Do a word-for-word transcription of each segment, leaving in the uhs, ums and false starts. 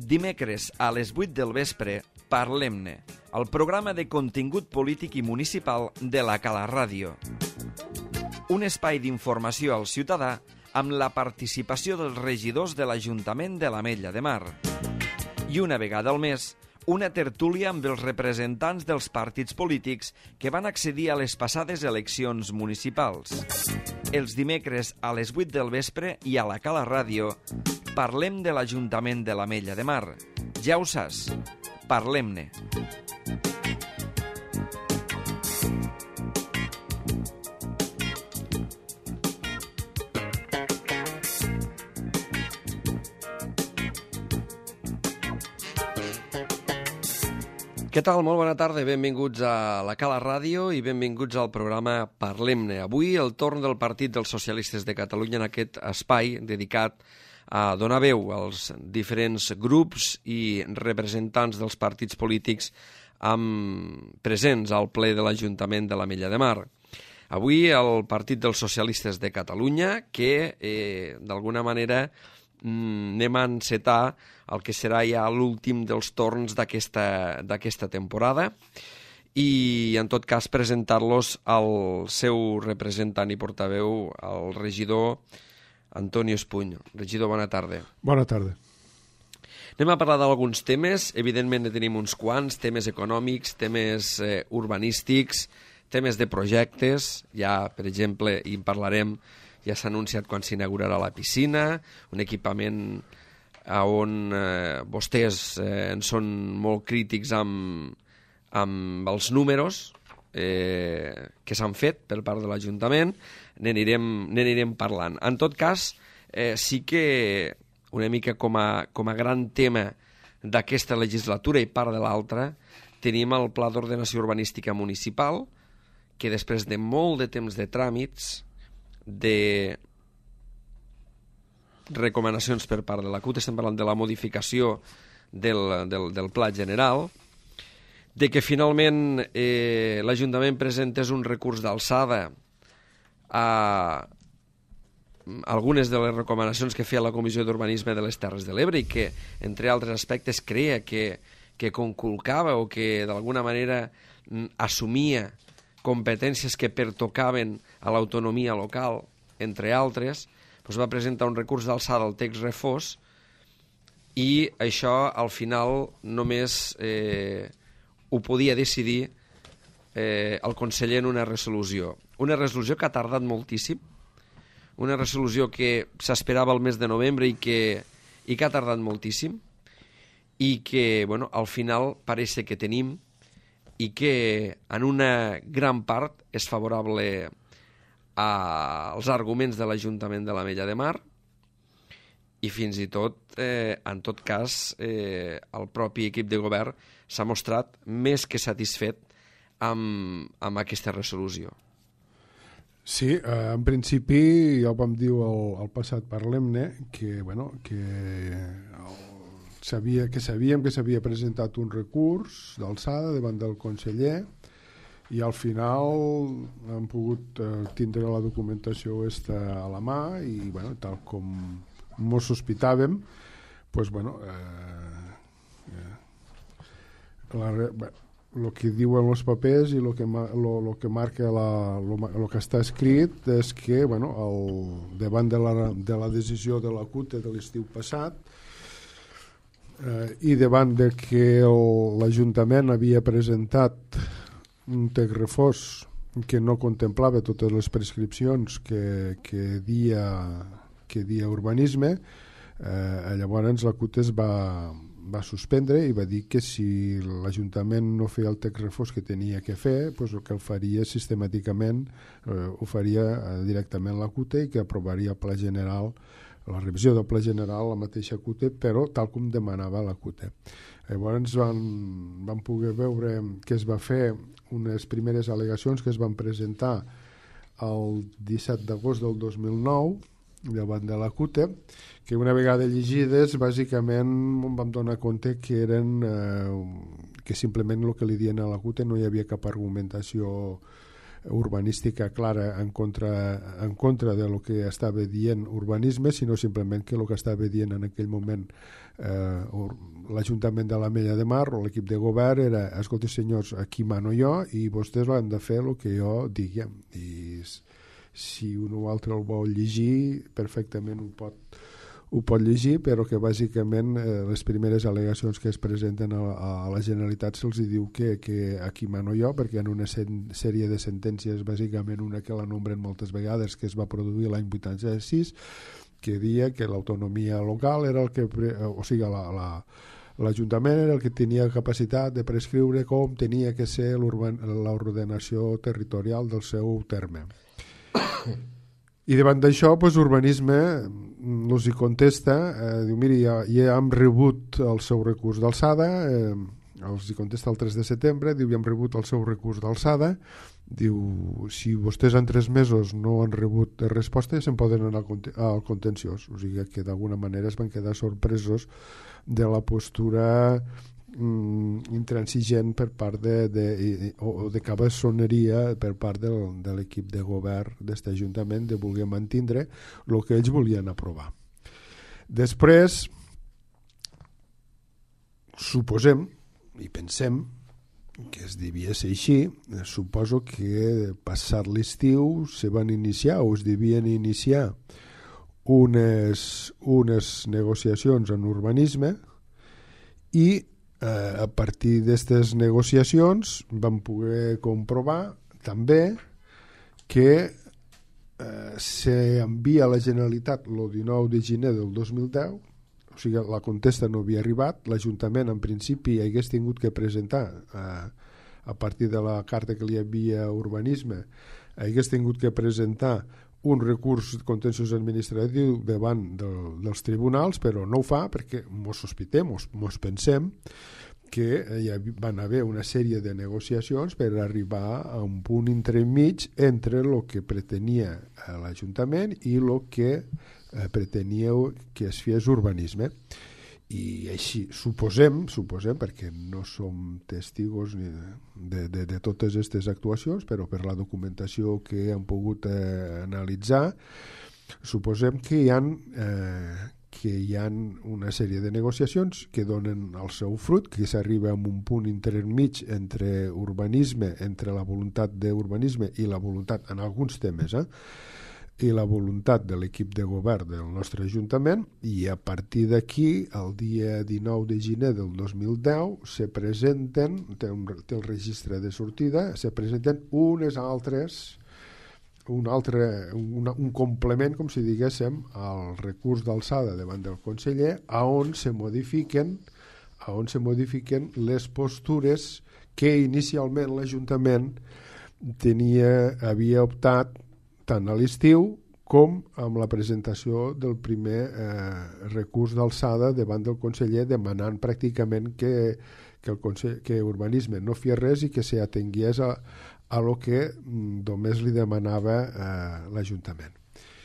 Dimecres a les vuit del vespre, Parlem-ne, el programa de contingut polític i municipal de la Cala Ràdio. Un espai d'informació al ciutadà amb la participació dels regidors de l'Ajuntament de l'Ametlla de Mar. I una vegada al mes, una tertúlia amb els representants dels partits polítics que van accedir a les passades eleccions municipals. Els dimecres a les vuit del vespre i a la Cala Ràdio parlem de l'Ajuntament de l'Ametlla de Mar. Ja ho saps, parlem-ne. Què tal? Molt bona tarda, benvinguts a la Cala Ràdio i benvinguts al programa Parlem-ne. Avui el torn del Partit dels Socialistes de Catalunya en aquest espai dedicat a donar veu als diferents grups i representants dels partits polítics amb presents al ple de l'Ajuntament de l'Ametlla de Mar. Avui el Partit dels Socialistes de Catalunya, que eh, d'alguna manera anem a encetar el que serà ja l'últim dels torns d'aquesta d'aquesta temporada i, en tot cas, presentar-los al seu representant i portaveu, el regidor Antonio Espuny. Regidor, bona tarda. Bona tarda. Anem a parlar d'alguns temes. Evidentment, ne tenim uns quants, temes econòmics, temes eh, urbanístics, temes de projectes. Ja, per exemple, i en parlarem, ja s'ha anunciat quan s'inaugurarà la piscina, un equipament on eh, vostès eh, en són molt crítics amb, amb els números eh, que s'han fet per part de l'Ajuntament. N'anirem, n'anirem parlant. En tot cas, eh, sí que una mica com a, com a gran tema d'aquesta legislatura i part de l'altra, tenim el Pla d'Ordenació Urbanística Municipal, que després de molt de temps de tràmits, de recomanacions per part de la C U T, estem parlant de la modificació del, del, del pla general, de que finalment eh, l'Ajuntament presentés un recurs d'alçada a algunes de les recomanacions que feia la Comissió d'Urbanisme de les Terres de l'Ebre i que, entre altres aspectes, creia que, que conculcava o que d'alguna manera assumia competències que pertocaven a l'autonomia local, entre altres, doncs va presentar un recurs d'alçada al text refós i això, al final, només eh, ho podia decidir eh, el conseller en una resolució. Una resolució que ha tardat moltíssim, una resolució que s'esperava el mes de novembre i que, i que ha tardat moltíssim i que, bueno, al final pareix que tenim i que en una gran part és favorable als arguments de l'Ajuntament de l'Ametlla de Mar i fins i tot, eh, en tot cas, eh, el propi equip de govern s'ha mostrat més que satisfet amb, amb aquesta resolució. Sí, eh, en principi ja ho vam dir al, al passat Parlem-ne que, bueno, que el Sabia, que sabíem que s'havia presentat un recurs d'alçada davant del conseller i al final hem pogut eh, tindre la documentació esta a la mà i, bueno, tal com mos sospitàvem, pues, bueno, eh, eh, la, bé, el que diuen els papers i el que, lo, lo que marca la, lo, lo que està escrit és que, bueno, el, davant de la, de la decisió de la C U T de l'estiu passat, Eh, i davant de que l'Ajuntament havia presentat un text refós que no contemplava totes les prescripcions que, que, dia, que dia urbanisme, eh, llavors la C U T es va, va suspendre i va dir que si l'Ajuntament no feia el text refós que tenia que fer, pues el que el faria sistemàticament eh, ho faria eh, directament la C U T i que aprovaria el Pla General, la revisió del Pla General, la mateixa C U T, però tal com demanava la C U T. Llavors van, van poder veure que es va fer unes primeres al·legacions que es van presentar el disset d'agost del dos mil nou davant de la C U T, que una vegada llegides bàsicament vam donar compte que eren eh, que simplement el que li diuen a la C U T no hi havia cap argumentació urbanística clara en contra, en contra de lo que estava dient urbanisme, sinó simplement que el que estava dient en aquell moment eh, l'Ajuntament de l'Ametlla de Mar o l'equip de govern era: escolta senyors, aquí mano jo i vostès han de fer el que jo digui. I si un o altre el vol llegir, perfectament ho pot ho pot llegir, però que bàsicament eh, les primeres al·legacions que es presenten a, a la Generalitat se'ls diu que, que aquí mano jo, perquè hi ha una sèrie de sentències, bàsicament una que la nombren moltes vegades, que es va produir l'any vuitanta-sis, que deia que l'autonomia local era el que, o sigui, la, la, l'Ajuntament era el que tenia capacitat de prescriure com tenia que ser l'ordenació territorial del seu terme. I davant d'això, doncs, urbanisme els hi contesta, eh, diu, miri, ja, ja hem rebut el seu recurs d'alçada, eh, els hi contesta el tres de setembre, diu, ja hem rebut el seu recurs d'alçada, diu, si vostès en tres mesos no han rebut resposta, ja se'n poden anar al contenciós. O sigui que d'alguna manera es van quedar sorpresos de la postura mm, intransigent per part de, de, o de cabassoneria per part del, de l'equip de govern d'aquest Ajuntament de voler mantindre el que ells volien aprovar. Després, suposem i pensem que es devia ser així, suposo que passat l'estiu se van iniciar o es devien iniciar unes, unes negociacions en urbanisme i eh, a partir d'aquestes negociacions vam poder comprovar també que eh, s'envia a la Generalitat el dinou de gener del dos mil deu, o sigui, la contesta no havia arribat, l'Ajuntament en principi hagués tingut que presentar eh, a partir de la carta que li havia urbanisme, hagués tingut que presentar un recurs contenciós administratiu davant del, dels tribunals, però no ho fa perquè mos sospitem, mos, mos pensem que hi van haver una sèrie de negociacions per arribar a un punt intermig entre el que pretenia l'Ajuntament i el que eh, pretenia que es fes urbanisme. I així suposem, suposem perquè no som testigos ni de, de, de totes aquestes actuacions, però per la documentació que hem pogut eh, analitzar, suposem que hi ha eh, que hi ha una sèrie de negociacions que donen el seu fruit, que s'arriba a un punt intermig entre urbanisme, entre la voluntat d'urbanisme i la voluntat, en alguns temes, eh, i la voluntat de l'equip de govern del nostre Ajuntament, i a partir d'aquí, el dia dinou de gener del dos mil deu, se presenten, té, un, té el registre de sortida, se presenten unes altres, un altre, un, un complement, com si diguéssim, al recurs d'alçada davant del conseller, a on se modifiquen, a on se modifiquen les postures que inicialment l'Ajuntament tenia, havia optat tant a l'estiu com amb la presentació del primer eh, recurs d'alçada davant del conseller, demanant pràcticament que, que, el consell, que urbanisme no fes res i que s'atengués a, a lo que mm, només li demanava eh, l'Ajuntament.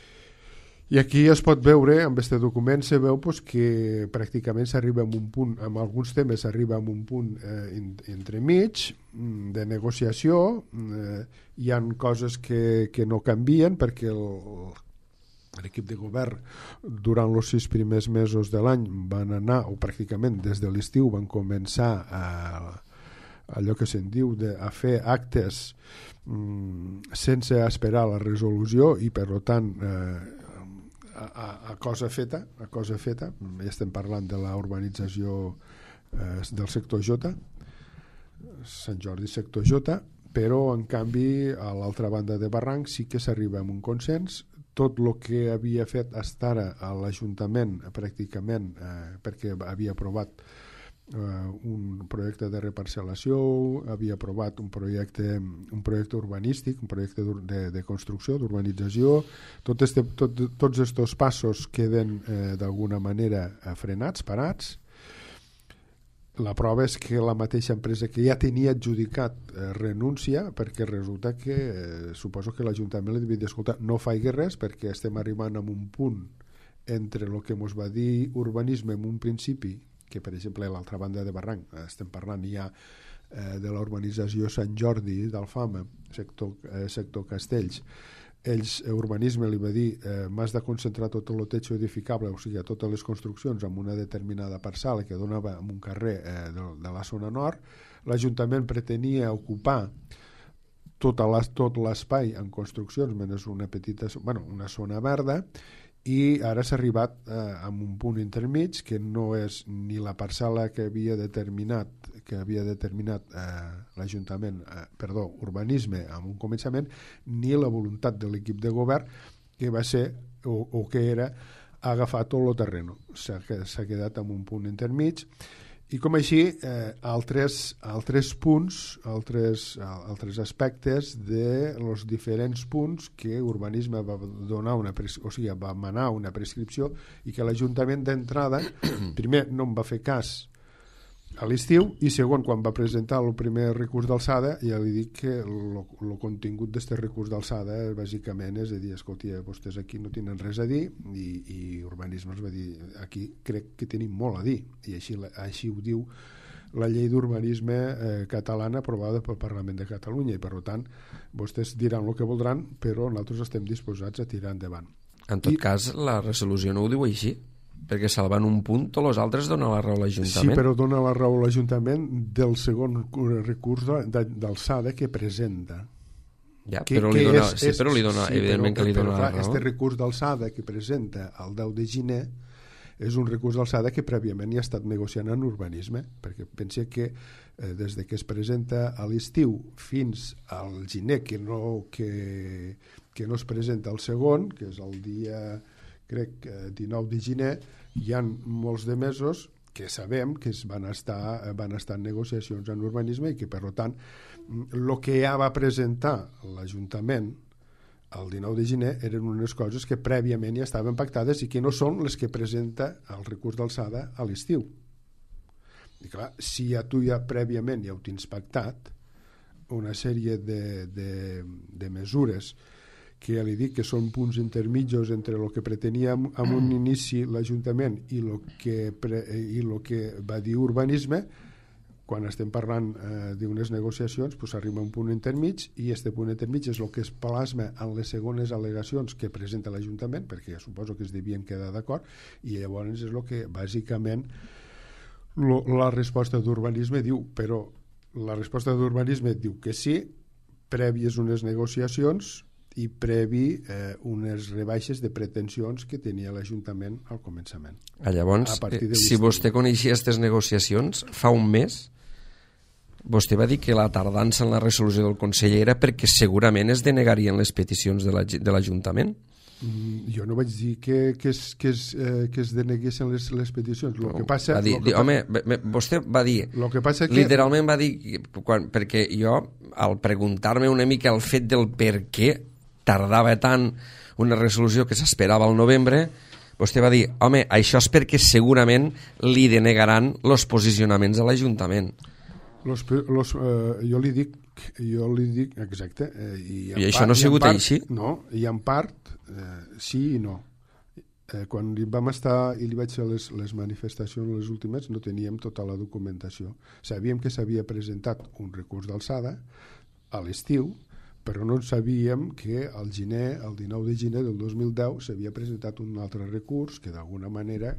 I aquí es pot veure, amb aquest document se veu pues, que pràcticament s'arriba a un punt, amb alguns temes s'arriba a un punt eh, entremig de negociació, eh, hi ha coses que, que no canvien perquè el, l'equip de govern durant els sis primers mesos de l'any van anar, o pràcticament des de l'estiu van començar a, allò que se'n diu de, a fer actes mm, sense esperar la resolució i per tant eh, A, a cosa feta, a cosa feta, ja estem parlant de la urbanització eh, del sector J, Sant Jordi sector J, però en canvi a l'altra banda de Barranc sí que s'arriba a un consens. Tot el que havia fet fins ara a l'Ajuntament pràcticament eh, perquè havia aprovat Uh, un projecte de reparcel·lació, havia aprovat un projecte, un projecte urbanístic, un projecte de, de construcció, d'urbanització. Tot este, tot, tots aquests passos queden eh, d'alguna manera frenats, parats. La prova és que la mateixa empresa que ja tenia adjudicat eh, renuncia, perquè resulta que eh, suposo que l'Ajuntament li devia dir, escolta, no faig res perquè estem arribant a un punt entre el que ens va dir urbanisme en un principi, que per exemple a l'altra banda de Barranc estem parlant ja eh, de la urbanització Sant Jordi d'Alfama, sector, eh, sector Castells. Ells, eh, urbanisme li va dir eh, m'has de concentrar tot el techo edificable, o sigui, totes les construccions en una determinada parcel·la que donava en un carrer eh, de, de la zona nord. L'Ajuntament pretenia ocupar tot l'espai en construccions menys una petita, bueno, una zona verda, i ara s'ha arribat eh, a un punt intermig que no és ni la parcel·la que havia determinat que havia determinat eh, l'Ajuntament, eh, perdó, urbanisme en un començament, ni la voluntat de l'equip de govern que va ser o, o que era agafar tot el terreno. S'ha quedat en un punt intermig. I com així, eh, altres, altres punts, altres, altres aspectes de los diferents punts que urbanisme va donar una, o sigui, va manar una prescripció i que l'Ajuntament d'entrada, primer, no en va fer cas a l'estiu, i segon, quan va presentar el primer recurs d'alçada, ja li dic que el contingut d'aquest recurs d'alçada bàsicament és a dir, escolti, vostès aquí no tenen res a dir, i, i urbanisme es va dir, aquí crec que tenim molt a dir, i així, així ho diu la llei d'urbanisme eh, catalana aprovada pel Parlament de Catalunya, i per tant vostès diran el que voldran, però nosaltres estem disposats a tirar endavant. En tot I, cas, la resolució no ho diu així, perquè salvant un punt, tots els altres donen la raó a l'Ajuntament. Sí, però dona la raó a l'Ajuntament del segon recurs d'alçada que presenta. Ja, que, però, que li dona, és, sí, però li dona, sí, evidentment però, que li dona però, clar, la raó. Este recurs d'alçada que presenta el deu de gener és un recurs d'alçada que prèviament ja ha estat negociant en urbanisme, perquè pensa que eh, des de que es presenta a l'estiu fins al gener, que no, que, que no es presenta el segon, que és el dia, crec, dinou de gener, hi ha molts de mesos que sabem que es van estar, van estar en negociacions en urbanisme i que, per tant, el que ja va presentar l'Ajuntament el dinou de gener eren unes coses que prèviament ja estaven pactades i que no són les que presenta el recurs d'alçada a l'estiu. I clar, si ja tu ja prèviament ja ho tens pactat, una sèrie de, de, de mesures que ja li dic que són punts intermitjos entre el que pretenia en un inici l'Ajuntament i el que, pre, i lo que va dir urbanisme, quan estem parlant eh, d'unes negociacions, pues arriba un punt intermig, i aquest punt intermig és el que es plasma en les segones al·legacions que presenta l'Ajuntament, perquè suposo que es devien quedar d'acord, i llavors és el que bàsicament lo, la resposta d'urbanisme diu, però la resposta d'urbanisme diu que sí, prèvies unes negociacions i previ eh, unes rebaixes de pretensions que tenia l'Ajuntament al començament. Ah, llavors, eh, si vostè coneixia aquestes negociacions, fa un mes, vostè va dir que la tardança en la resolució del Consell era perquè segurament es denegarien les peticions de l'Ajuntament. Mm, jo no vaig dir que, que, es, que, es, eh, que es deneguessin les, les peticions. Lo que passa, va dir, lo que home, passa, vostè va dir, lo que passa que, literalment va dir, quan, perquè jo, al preguntar-me una mica el fet del per què tardava tant una resolució que s'esperava al novembre, vostè va dir, home, això és perquè segurament li denegaran els posicionaments a l'Ajuntament. Los, los, eh, jo li dic, jo li dic, exacte. Eh, i, I això no ha sigut part, així? No, i en part, eh, sí i no. Eh, quan vam estar i li vaig fer les, les manifestacions les últimes, no teníem tota la documentació. Sabíem que s'havia presentat un recurs d'alçada a l'estiu, però no sabíem que al gener, el dinou de gener del dos mil deu s'havia presentat un altre recurs que d'alguna manera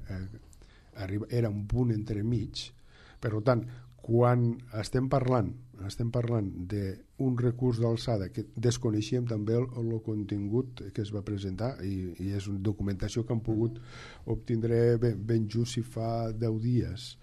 eh, era un punt entremig. Per tant, quan estem parlant estem parlant d'un recurs d'alçada que desconeixíem també el, el contingut que es va presentar i, i és una documentació que hem pogut obtindre ben, ben just si fa deu dies.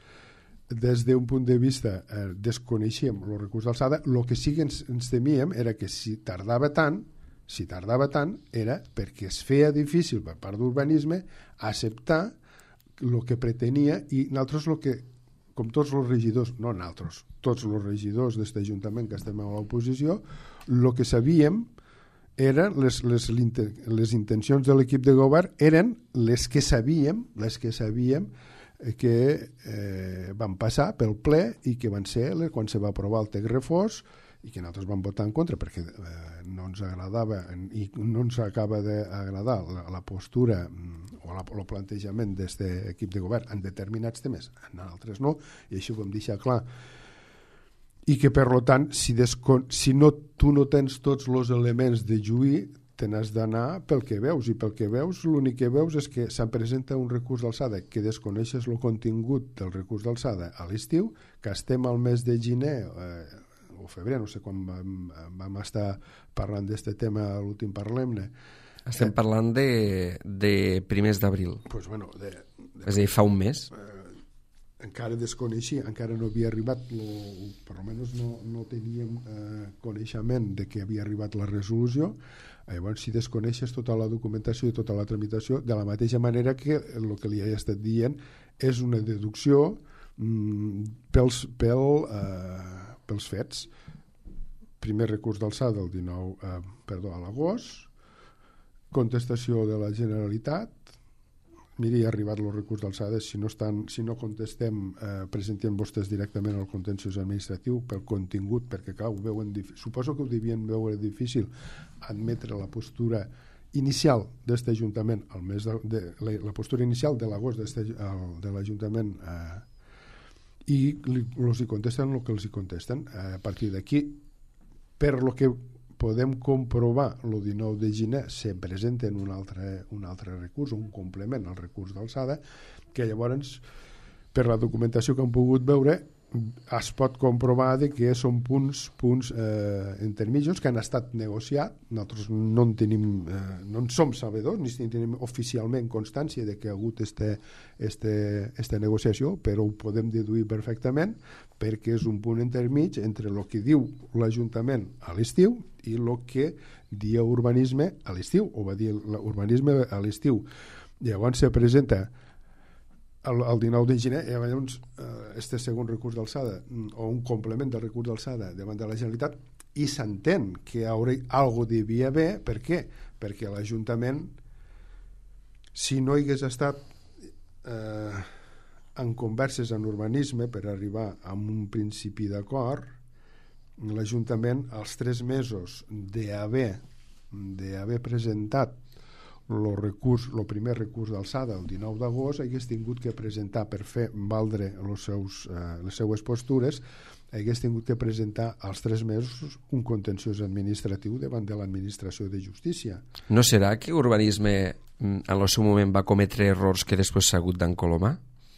Des d'un punt de vista eh, desconeixíem el recurs d'alçada, el que sí que ens, ens temíem era que si tardava tant, si tardava tant era perquè es feia difícil per part d'urbanisme acceptar el que pretenia, i nosaltres el que, com tots els regidors, no nosaltres, tots els regidors d'aquest Ajuntament que estem a l'oposició, el que sabíem eren les, les, les intencions de l'equip de govern eren les que sabíem, les que sabíem que eh, van passar pel ple i que van ser quan se va aprovar el text refós i que nosaltres vam votar en contra perquè eh, no ens agradava i no ens acaba d'agradar la, la postura o la, el plantejament d'aquest equip de govern en determinats temes, en altres no, i això ho vam deixar clar. i que per tant si, descon... si no, tu no tens tots els elements de lluir, te n'has d'anar pel que veus, i pel que veus l'únic que veus és que se'n presenta un recurs d'alçada que desconeixes el contingut del recurs d'alçada a l'estiu, que estem al mes de gener eh, o febrer, no sé quan vam, vam estar parlant d'aquest tema a l'últim Parlem-ne. Estem parlant de, de primers d'abril. Pues bueno, de, de, és a dir, fa un mes. Eh, encara desconeixia, encara no havia arribat, lo, per almenys no, no teníem eh, coneixement de que havia arribat la resolució. Llavors, si desconeixes tota la documentació i tota la tramitació, de la mateixa manera que el que li he estat dient és una deducció mm, pels, pel, eh, pels fets. Primer recurs d'alçada el dinou, eh, perdó, a l'agost, contestació de la Generalitat. Miri, ha arribat el recurs d'alçada, si no estan, si no contestem, eh, presentem vostès directament al contenciós administratiu pel contingut, perquè clar, ho veuen difícil. Suposo que ho devien veure difícil admetre la postura inicial d'aquest Ajuntament, al mes de, de, la, la postura inicial de l'agost de l'Ajuntament, eh, i li, els hi contesten el que els hi contesten. Eh, a partir d'aquí, per lo que podem comprovar, el dinou de gener se presenta un altre, un altre recurs, un complement al recurs d'alçada, que llavors, per la documentació que hem pogut veure, es pot comprovar de que són punts, punts eh, intermitjos que han estat negociats. Nosaltres no en tenim, eh, no en som sabedors, ni tenim oficialment constància de que ha hagut este, este, este negociació, però ho podem deduir perfectament perquè és un punt intermig entre el que diu l'Ajuntament a l'estiu i el que dia urbanisme a l'estiu, o va dir l'urbanisme a l'estiu. Llavors se presenta el, el dinou de gener, i llavors este segon recurs d'alçada o un complement del recurs d'alçada davant de la Generalitat, i s'entén que algo devia haver. Per què? Perquè l'Ajuntament, si no hagués estat eh, en converses en urbanisme per arribar a un principi d'acord, l'Ajuntament als tres mesos d'haver d'haver presentat el recurs, el primer recurs d'alçada el dinou d'agost, hagués tingut que presentar, per fer valdre els seus, eh, les seues postures, hagués tingut que presentar als tres mesos un contenciós administratiu davant de l'administració de justícia. No serà que urbanisme en el seu moment va cometre errors que després s'ha hagut d'encolomar?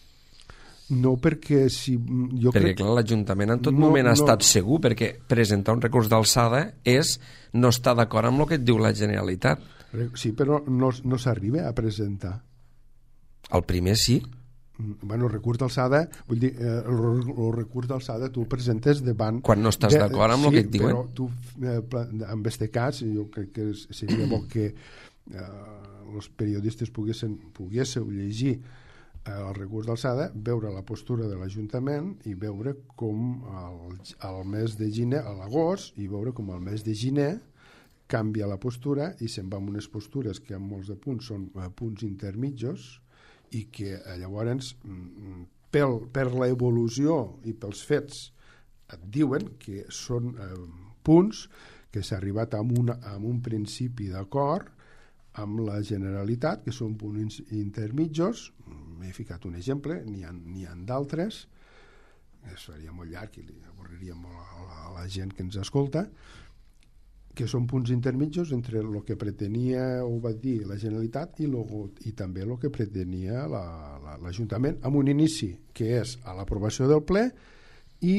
No, perquè si... Jo perquè crec... clar, l'Ajuntament en tot no, moment ha no. estat segur, perquè presentar un recurs d'alçada és no estar d'acord amb el que et diu la Generalitat. Sí, però no, no s'arriba a presentar. El primer sí. Bueno, el recurs d'alçada, vull dir, eh, el, el recurs d'alçada tu el presentes davant... Quan no estàs de, d'acord amb sí, el que et diuen. Però tu, eh, en aquest cas, jo crec que seria bo que eh, els periodistes poguessin, poguéssiu llegir eh, el recurs d'alçada, veure la postura de l'Ajuntament i veure com al, al mes de gener, a l'agost, i veure com al mes de gener canvia la postura i se'n va amb unes postures que en molts de punts són eh, punts intermitjos i que eh, llavors pel, per l'evolució i pels fets et diuen que són eh, punts que s'ha arribat amb, una, amb un principi d'acord amb la Generalitat, que són punts intermitjos. M'he ficat un exemple, n'hi ha, n'hi ha d'altres, es faria molt llarg i li avorriria molt a la, a la gent que ens escolta, que són punts intermitjos entre el que pretenia o va dir la Generalitat i, lo, i també el que pretenia l'Ajuntament, la, amb un inici que és a l'aprovació del ple i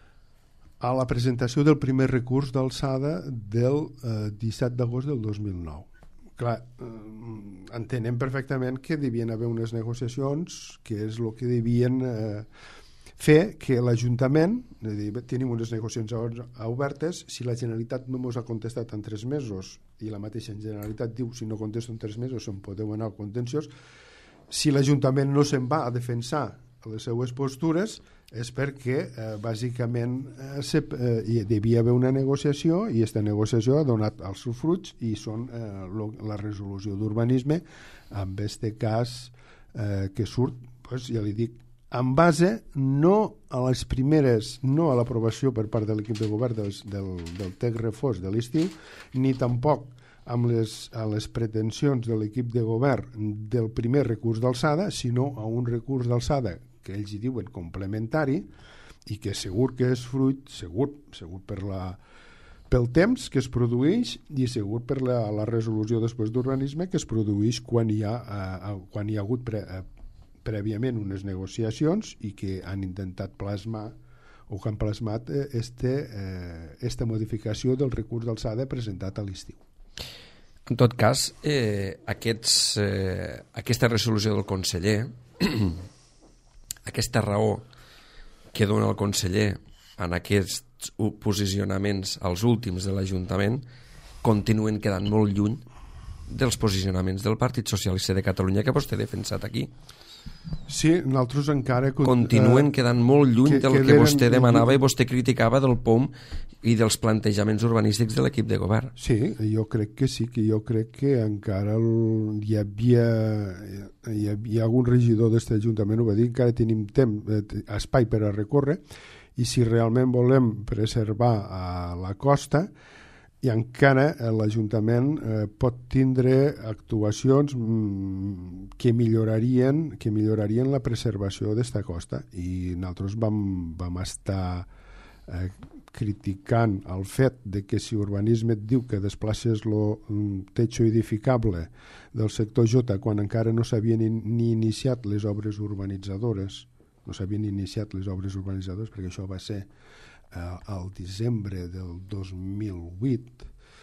a la presentació del primer recurs d'alçada del eh, disset d'agost del dos mil nou. Clar, eh, entenem perfectament que devien haver unes negociacions, que és el que devien eh, fer que l'Ajuntament, tenim unes negociacions obertes, si la Generalitat no ens ha contestat en tres mesos i la mateixa Generalitat diu si no contesto en tres mesos se'n podeu anar al contenciós, si l'Ajuntament no se'n va a defensar les seues postures és perquè eh, bàsicament eh, se, eh, hi devia haver una negociació i aquesta negociació ha donat els seus fruits i són eh, lo, la resolució d'urbanisme en aquest cas eh, que surt, pues, ja li dic, en base no a les primeres, no a l'aprovació per part de l'equip de govern del, del, del text refós de l'estiu, ni tampoc amb les, a les pretensions de l'equip de govern del primer recurs d'alçada, sinó a un recurs d'alçada que ells hi diuen complementari i que segur que és fruit, segur, segur per la, pel temps que es produeix i segur per la, la resolució després d'urbanisme que es produeix quan hi ha, eh, quan hi ha hagut pre, eh, prèviament unes negociacions i que han intentat plasmar o que han plasmat eh, este, eh, esta modificació del recurs d'alçada presentat a l'estiu. En tot cas, eh, aquests, eh, aquesta resolució del conseller, aquesta raó que dona el conseller en aquests posicionaments als últims de l'Ajuntament, continuen quedant molt lluny dels posicionaments del Partit Socialista de Catalunya que vostè ha defensat aquí. Sí, nosaltres encara... Continuen quedant molt lluny que, del que que eren, vostè demanava i vostè criticava del P O M i dels plantejaments urbanístics de l'equip de govern. Sí, jo crec que sí, que jo crec que encara el, hi havia hi havia algun regidor d'aquest Ajuntament, ho va dir, encara tenim temps, espai per a recórrer, i si realment volem preservar a la costa, i encara l'Ajuntament eh, pot tindre actuacions mm, que millorarien que millorarien la preservació d'esta costa, i nosaltres vam, vam estar eh, criticant el fet de que si urbanisme et diu que desplaces el techo edificable del sector J quan encara no s'havien ni, ni iniciat les obres urbanitzadores, no s'havien iniciat les obres urbanitzadores perquè això va ser al desembre del dos mil vuit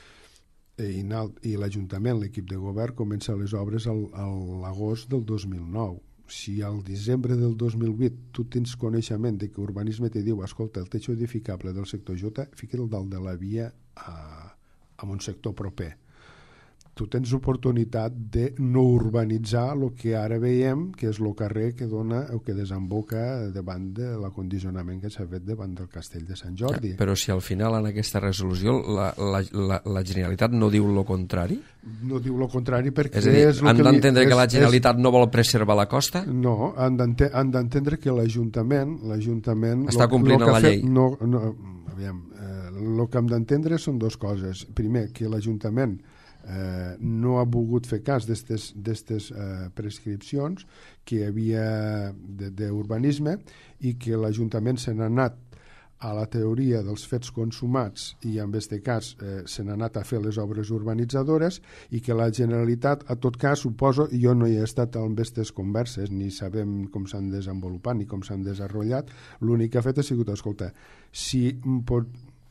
i, i l'Ajuntament, l'equip de govern, comença les obres a l'agost del dos mil nou. Si al desembre del dos mil vuit tu tens coneixement de que urbanisme te diu escolta, el techo edificable del sector J, fica't dalt de la via a, a un sector proper. Tu tens oportunitat de no urbanitzar el que ara veiem que és el carrer que dona o que desemboca davant de l'acondicionament que s'ha fet davant del Castell de Sant Jordi. Ja, però si al final en aquesta resolució la, la, la, la Generalitat no diu el contrari? No diu el contrari perquè... És a dir, és han d'entendre li, que la Generalitat és, no vol preservar la costa? No, han d'entendre que l'Ajuntament l'Ajuntament està complint la llei. No, no, aviam, eh, el que hem d'entendre són dues coses. Primer, que l'Ajuntament Eh, no ha volgut fer cas d'aquestes eh, prescripcions que hi havia d'urbanisme i que l'Ajuntament se n'ha anat a la teoria dels fets consumats i en aquest cas eh, se n'ha anat a fer les obres urbanitzadores i que la Generalitat, a tot cas, suposo, i jo no hi he estat en aquestes converses ni sabem com s'han desenvolupat ni com s'han desenvolupat, l'únic que ha fet ha sigut, escolta, si pot...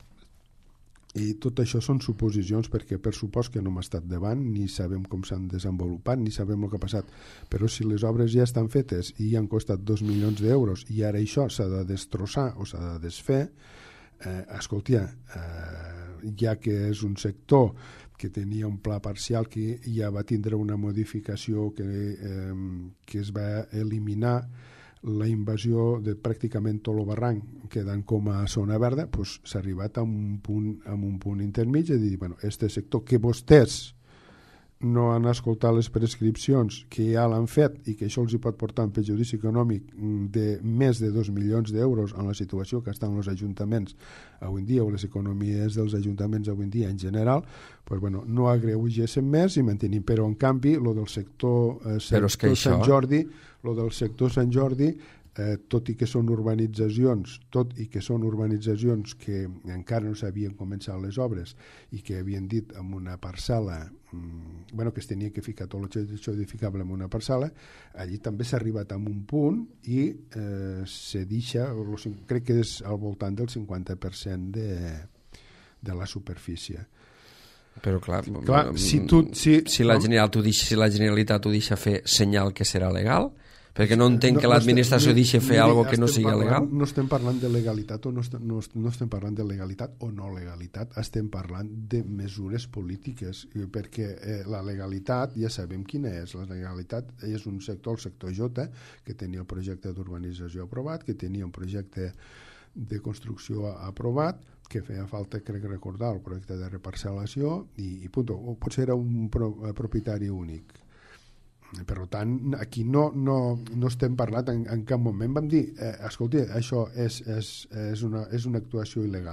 I tot això són suposicions perquè per supost que no hem estat davant, ni sabem com s'han desenvolupat, ni sabem el que ha passat. Però si les obres ja estan fetes i han costat dos milions d'euros i ara això s'ha de destrossar o s'ha de desfer, eh, escolta, eh, ja que és un sector que tenia un pla parcial que ja va tindre una modificació que, eh, que es va eliminar la invasió de pràcticament tot el barranc quedant com a zona verda, doncs s'ha arribat a un punt, a un punt intermig de dir, bueno, este sector que vostès no han escoltat les prescripcions que ja l'han fet i que això els hi pot portar un perjudici econòmic de més de dos milions d'euros en la situació que estan els ajuntaments avui en dia o les economies dels ajuntaments avui en dia en general, pues bueno, no agreugéssim més i mantenim, però en canvi lo del sector, eh, sector és que Sant això... Jordi lo del sector Sant Jordi, eh, tot i que són urbanitzacions, tot i que són urbanitzacions que encara no s'havien començat les obres i que havien dit amb una parcel·la, mmm, bueno, que es tenia que ficar tot això edificable en una parcel·la, allí també s'ha arribat a un punt i eh, se deixa, crec que és al voltant del cinquanta per cent de, de la superfície. Però clar, clar si, tu, si, si, la Generalitat ho deixa, si la Generalitat ho deixa fer senyal que serà legal, perquè no entenc no, que l'administració no deixi fer alguna que no sigui parlant, legal. No estem parlant de legalitat o no estem, no, no estem parlant de legalitat o no legalitat, estem parlant de mesures polítiques, perquè eh, la legalitat ja sabem quina és. La legalitat és un sector, el sector J, que tenia el projecte d'urbanització aprovat, que tenia un projecte de construcció aprovat, que feia falta, crec recordar, el projecte de reparcel·lació i, i punt. O potser era un pro, propietari únic. Per tant, aquí no, no, no estem parlant en, en cap moment. Vam dir, eh, escolta, això és, és, és, una, és una actuació il·legal.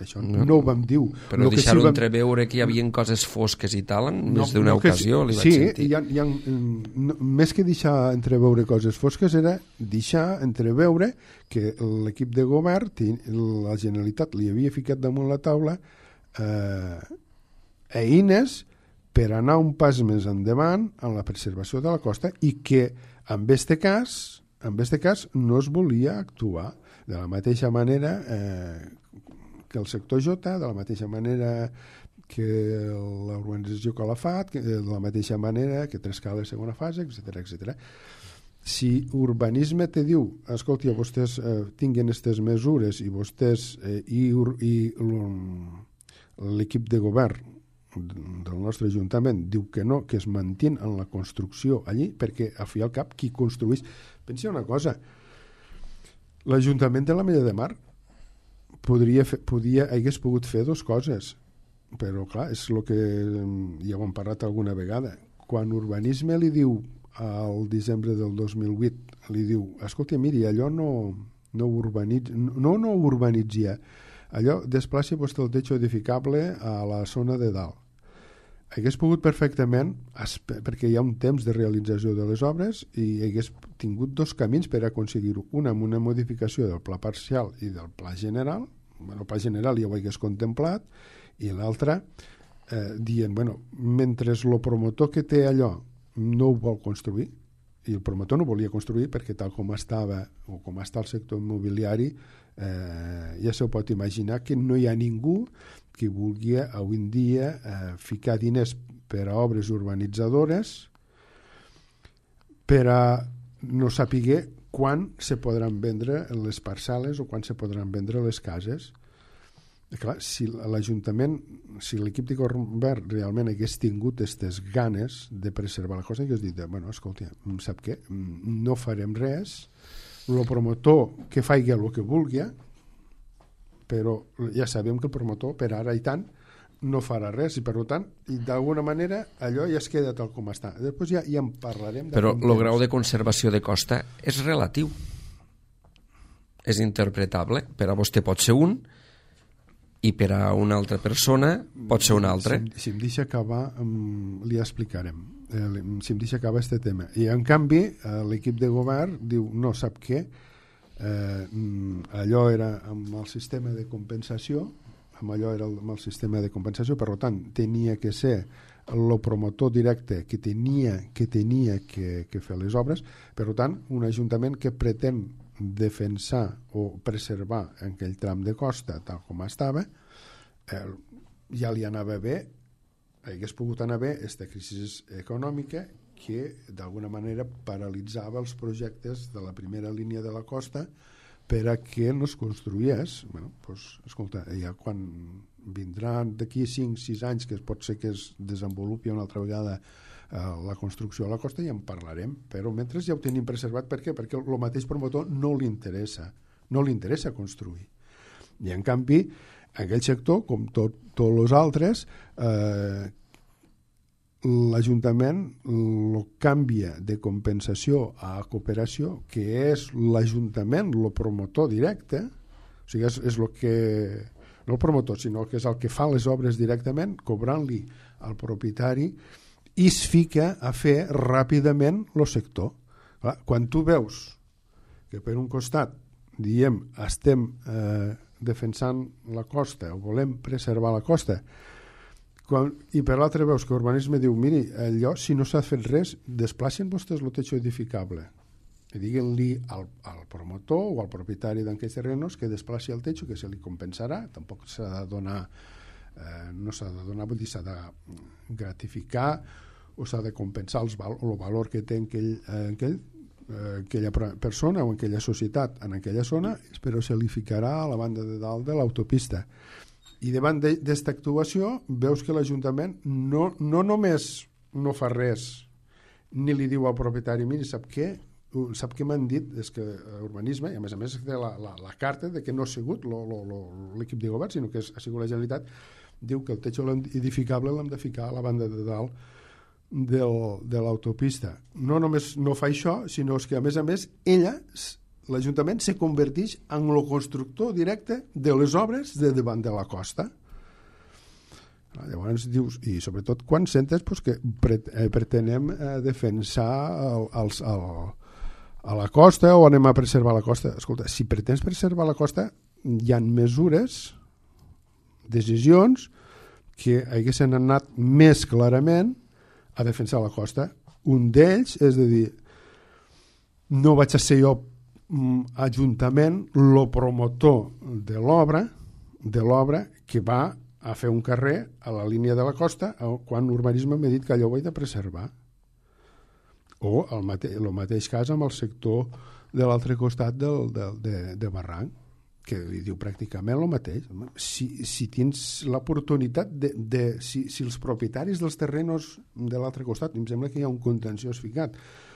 Això no, no ho vam dir. Però deixar-ho vam... entreveure que hi havia coses fosques i tal, en no, més d'una no ocasió li vaig sí, sentir. Sí, hi ha, hi ha, no, més que deixar entreveure coses fosques era deixar entreveure que l'equip de govern, la Generalitat li havia ficat damunt la taula eh, eines per anar un pas més endavant en la preservació de la costa i que en este cas, en este cas no es volia actuar de la mateixa manera eh, que el sector Jota, de la mateixa manera que l'organització Calafat, que de la mateixa manera que Trescala segona fase, etcètera, etcètera. Si urbanisme te diu, escolta, vostès eh, tinguen aquestes mesures i vostès eh, i, i l'equip de govern del nostre Ajuntament diu que no, que es manté en la construcció allí, perquè al fi i al cap qui construeix... Pensa una cosa, l'Ajuntament de l'Ametlla de Mar podria fer, podia, hagués pogut fer dues coses, però clar, és el que ja ho hem parlat alguna vegada. Quan urbanisme li diu al desembre del dos mil vuit, li diu, escolta, miri, allò no, no urbanitza, no, no urbanitza, allò desplaci vostè el techo edificable a la zona de dalt. Hagués pogut perfectament, perquè hi ha un temps de realització de les obres, i hagués tingut dos camins per aconseguir-ho. Un amb una modificació del pla parcial i del pla general, bueno, el pla general ja ho hagués contemplat, i l'altre eh, dient, bueno, mentre el promotor que té allò no ho vol construir, i el promotor no volia construir perquè tal com estava o com està el sector immobiliari, eh, ja se pot imaginar que no hi ha ningú que vulgui avui en dia eh, ficar diners per a obres urbanitzadores per a no saber quan se podran vendre les parcel·les o quan se podran vendre les cases. I clar, si l'Ajuntament, si l'equip de govern realment hagués tingut aquestes ganes de preservar la cosa, hagués dit, bueno, escolta, sap què? No farem res, el promotor que faci el que vulgui, però ja sabem que el promotor per ara i tant no farà res i per tant, d'alguna manera allò ja es queda tal com està. Després ja, ja en parlarem. Però el grau de conservació de costa és relatiu, és interpretable. Per a vostè pot ser un i per a una altra persona pot ser un altre. Si, si em deixa acabar, um, li explicarem. Eh, si em deixa acabar aquest tema. I en canvi, eh, l'equip de govern diu, no, sap què? Eh, allò era amb el sistema de compensació, amb allò era el, amb el sistema de compensació, per tant, tenia que ser el promotor directe que tenia que, tenia que, que fer les obres. Per tant, un ajuntament que pretén defensar o preservar aquell tram de costa tal com estava, eh, ja li anava bé, hagués pogut anar bé aquesta crisi econòmica que d'alguna manera paralitzava els projectes de la primera línia de la costa per a que no es construïés. Bueno, doncs, escolta, ja quan vindran d'aquí cinc sis anys que pot ser que es desenvolupi una altra vegada eh, la construcció a la costa, ja en parlarem, però mentre ja ho tenim preservat. Per què? Perquè el mateix promotor no li interessa, no li interessa construir. I en canvi, aquell sector, com tot, tots els altres, eh, l'Ajuntament el canvia de compensació a cooperació, que és l'Ajuntament el promotor directe, o sigui, és, és el que, no el promotor, sinó que és el que fa les obres directament, cobrant-li al propietari, i es fica a fer ràpidament el sector. Clar, quan tu veus que per un costat diem estem eh, defensant la costa o volem preservar la costa, quan, i per l'altre veus que urbanisme diu, miri, allò, si no s'ha fet res, desplacen vostès el techo edificable. I diguin-li al, al promotor o al propietari d'aquests terrenos que desplaci el techo, que se li compensarà. Tampoc s'ha de donar, eh, no s'ha de donar, vull dir, s'ha de gratificar o s'ha de compensar els val, el valor que té aquell, eh, aquell, eh, aquella persona o aquella societat en aquella zona, però se li ficarà a la banda de dalt de l'autopista. I davant d'aquesta actuació veus que l'Ajuntament no, no només no fa res ni li diu al propietari, miri, sap què? Sap què m'han dit? És que urbanisme, i a més a més té la, la, la carta de que no ha sigut l'equip de govern, sinó que ha sigut la Generalitat, diu que el techo edificable l'hem de ficar a la banda de dalt del, de l'autopista. No només no fa això, sinó que a més a més ella l'Ajuntament se converteix en el constructor directe de les obres de davant de la costa. Llavors dius, i sobretot quan sentes pues, que pretenem eh, defensar el, els, el, a la costa o anem a preservar la costa. Escolta, si pretens preservar la costa, hi ha mesures, decisions que haguessin anat més clarament a defensar la costa. Un d'ells és de dir, no vaig a ser jo ajuntament el promotor de l'obra de l'obra que va a fer un carrer a la línia de la costa quan l'urbanisme m'ha dit que allò ho he de preservar. O el mateix, el mateix cas amb el sector de l'altre costat del, del, de, de Barranc, que li diu pràcticament el mateix. Si, si tens l'oportunitat de, de si, si els propietaris dels terrenos de l'altre costat, em sembla que hi ha un contenciós ficat,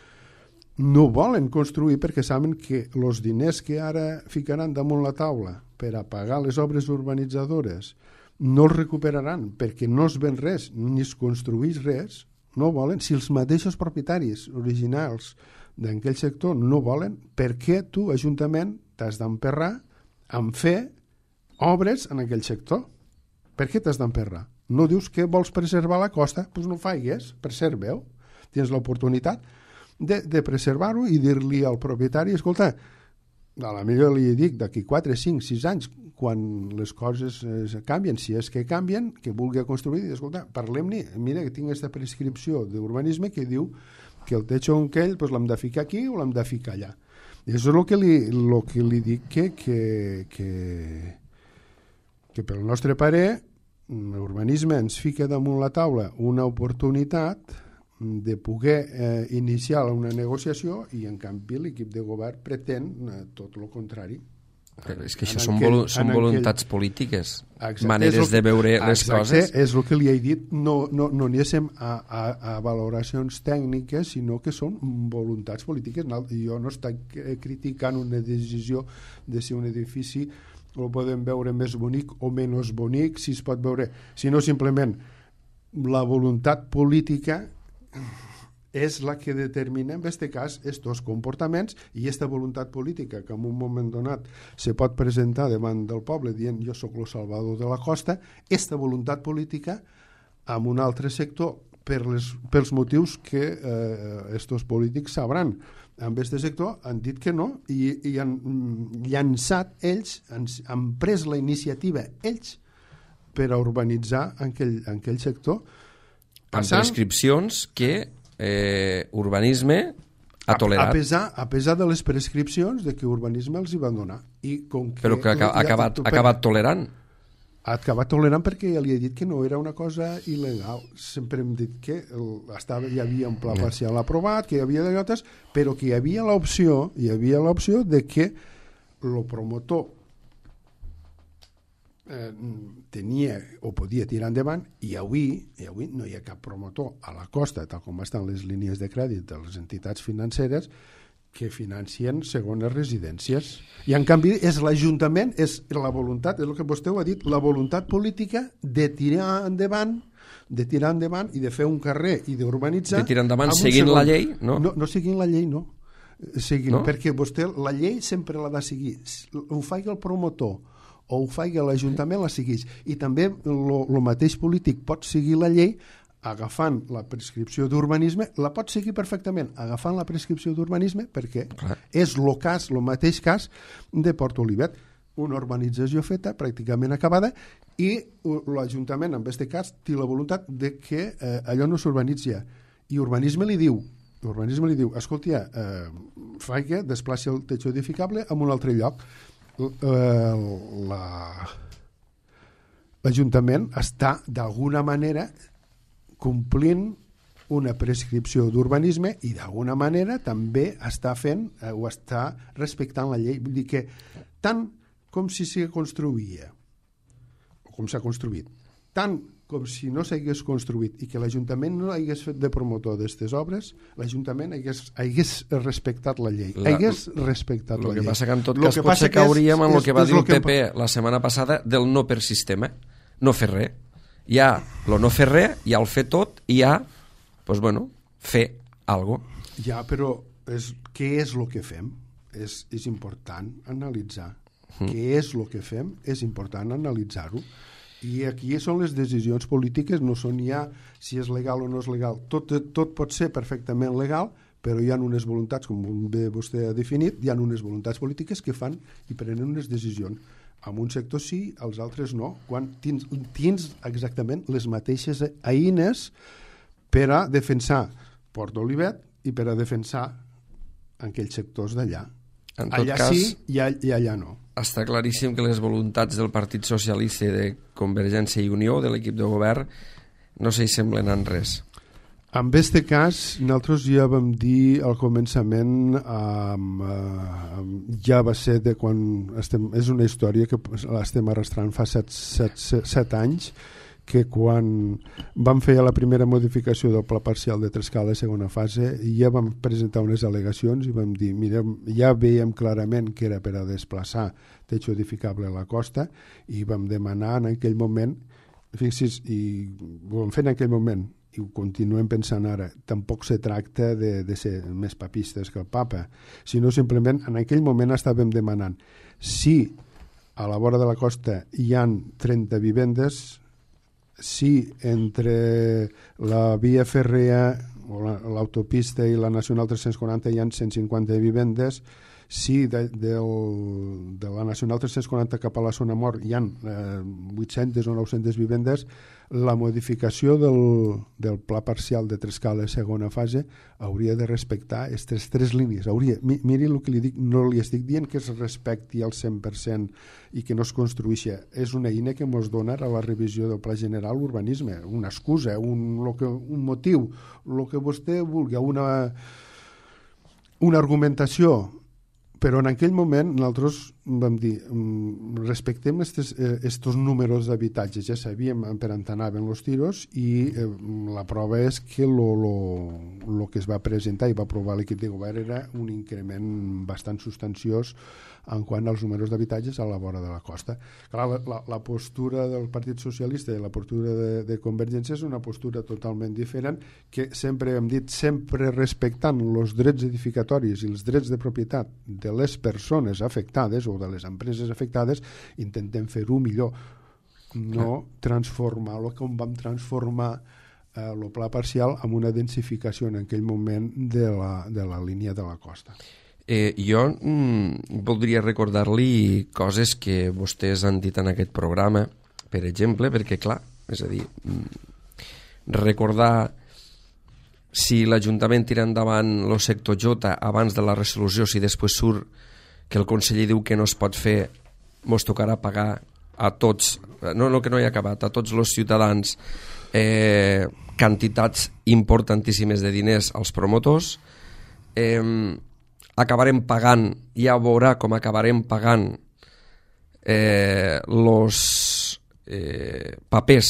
no volen construir perquè saben que els diners que ara ficaran damunt la taula per a pagar les obres urbanitzadores no els recuperaran perquè no es ven res ni es construeix res, no volen. Si els mateixos propietaris originals d'aquell sector no volen, per què tu, Ajuntament, t'has d'emperrar en fer obres en aquell sector? Per què t'has d'emperrar? No dius que vols preservar la costa? Doncs no ho faigues, preserveu. Tens l'oportunitat de, de preservar-ho i dir-li al propietari, escolta, a la millor li dic d'aquí quatre, cinc, sis anys, quan les coses eh, canvien, si és que canvien, que vulgui construir, i escolta, parlem-ne, mira que tinc aquesta prescripció d'urbanisme que diu que el techo aquell pues, l'hem de ficar aquí o l'hem de ficar allà. I això és el que li, el que li dic que, que, que, que pel nostre parer l'urbanisme ens fica damunt la taula una oportunitat de poder eh, iniciar una negociació i en canvi l'equip de govern pretén eh, tot el contrari. Però és que això són, aquell, són voluntats aquell... polítiques, exacte, maneres que, de veure les exacte, coses. És el que li he dit, no, no, no n'hi estem a, a, a valoracions tècniques, sinó que són voluntats polítiques. Jo no estic criticant una decisió de si un edifici el podem veure més bonic o menys bonic, si es pot veure, sinó simplement la voluntat política és la que determina en aquest cas estos comportaments i aquesta voluntat política que en un moment donat se pot presentar davant del poble dient jo sóc el salvador de la costa, aquesta voluntat política amb un altre sector per les, pels motius que eh, estos polítics sabran. Amb aquest sector han dit que no i, i han llançat ells, han, han pres la iniciativa ells per a urbanitzar en aquell, en aquell sector passant, amb prescripcions que eh, urbanisme ha tolerat. A, a, pesar, a pesar de les prescripcions de que urbanisme els hi van donar. I com que però que ha, ha acabat, ha acabat tolerant. Ha acabat tolerant perquè ja li he dit que no era una cosa il·legal. Sempre hem dit que el, estava, hi havia un pla parcial aprovat, que hi havia de llotes, però que hi havia l'opció hi havia l'opció de que el promotor Eh, tenia o podia tirar endavant i avui, i avui no hi ha cap promotor a la costa, tal com estan les línies de crèdit de les entitats financeres que financien segones residències. I en canvi és l'Ajuntament, és la voluntat, és el que vostè ho ha dit, la voluntat política de tirar endavant de tirar endavant i de fer un carrer i d'urbanitzar. De tirar endavant seguint la llei, no? No, no seguint la llei, no. Seguint, no? Perquè vostè la llei sempre l'ha de seguir. Ho faci el promotor o ho faci l'Ajuntament, la segueix. I també el mateix polític pot seguir la llei agafant la prescripció d'urbanisme, la pot seguir perfectament agafant la prescripció d'urbanisme perquè Clar. és el cas, el mateix cas de Port Olivet. Una urbanització feta, pràcticament acabada, i l'Ajuntament, en aquest cas, té la voluntat de que eh, allò no s'urbanitzi ja. I urbanisme li diu, urbanisme li diu, escolta, eh, faig, desplaci el techo edificable en un altre lloc. L'Ajuntament està d'alguna manera complint una prescripció d'urbanisme i d'alguna manera també està fent eh, o està respectant la llei. Vull dir que tant com si s'hi construïa o com s'ha construït, tant com si no s'hagués construït i que l'Ajuntament no hagués fet de promotor d'aquestes obres, l'Ajuntament hagués, hagués respectat la llei. La, hagués respectat la llei. El que passa que en tot cas potser cauríem en el que va dir el P P la setmana passada del no per sistema. No fer res. Hi ha el no fer res, hi ha el fer tot, i hi ha, doncs bueno, fer alguna cosa. Ja, però és, què és el que fem? és, és important analitzar mm. què és el que fem, és important analitzar-ho. I aquí són les decisions polítiques, no són ja si és legal o no és legal. Tot, tot pot ser perfectament legal, però hi ha unes voluntats, com bé vostè ha definit, hi ha unes voluntats polítiques que fan i prenen unes decisions. En un sector sí, als altres no, quan tens, tens exactament les mateixes eines per a defensar Port d'Olivet i per a defensar aquells sectors d'allà. Allà cas, sí i, all, i allà no. Està claríssim que les voluntats del Partit Socialista i de Convergència i Unió, de l'equip de govern, no s'hi semblen en res. En aquest cas, nosaltres ja vam dir al començament, um, uh, ja va ser de quan estem, és una història que l'estem arrastrant fa set, set, set, set anys, que quan vam fer la primera modificació del pla parcial de Trescala de segona fase, ja vam presentar unes al·legacions i vam dir, mirem, ja veiem clarament que era per a desplaçar techo edificable a la costa i vam demanar en aquell moment, fixi's, i ho vam fer en aquell moment, i ho continuem pensant ara, tampoc se tracta de, de ser més papistes que el papa, sinó simplement en aquell moment estàvem demanant si a la vora de la costa hi han trenta vivendes, si entre la via fèrrea o l'autopista i la Nacional tres-cents quaranta hi ha cent cinquanta vivendes, si de, del, de la Nacional tres-cents quaranta cap a la zona mort hi ha eh, vuit-centes o nou-centes vivendes, la modificació del, del pla parcial de Trescala segona fase hauria de respectar aquestes tres línies. Hauria, mi, miri el que li dic, no li estic dient que es respecti al cent per cent i que no es construïixi. És una eina que ens dona a la revisió del Pla General l'urbanisme, una excusa, un, lo que, un motiu, el que vostè vulgui, una, una argumentació. Però en aquell moment nosaltres vam dir respectem estos, eh, estos números d'habitatges, ja sabíem per on anaven els tiros i eh, la prova és que lo, lo, lo que es va presentar i va aprovar l'equip de govern era un increment bastant substanciós en quant als números d'habitatges a la vora de la costa. Clar, la, la, la postura del Partit Socialista i la postura de, de Convergència és una postura totalment diferent que sempre hem dit, sempre respectant els drets edificatoris i els drets de propietat de les persones afectades o de les empreses afectades, intentem fer-ho millor, no transformar el que vam transformar eh, el pla parcial amb una densificació en aquell moment de la, de la línia de la costa. Eh, jo mm, voldria recordar-li coses que vostès han dit en aquest programa, per exemple, perquè clar, és a dir, mm, recordar si l'Ajuntament tira endavant el sector J abans de la resolució, si després surt que el conseller diu que no es pot fer, mos tocarà pagar a tots, no, no que no hi ha acabat, a tots els ciutadans eh, quantitats importantíssimes de diners als promotors, eh, acabarem pagant, ja veurà com acabarem pagant eh, los eh, papers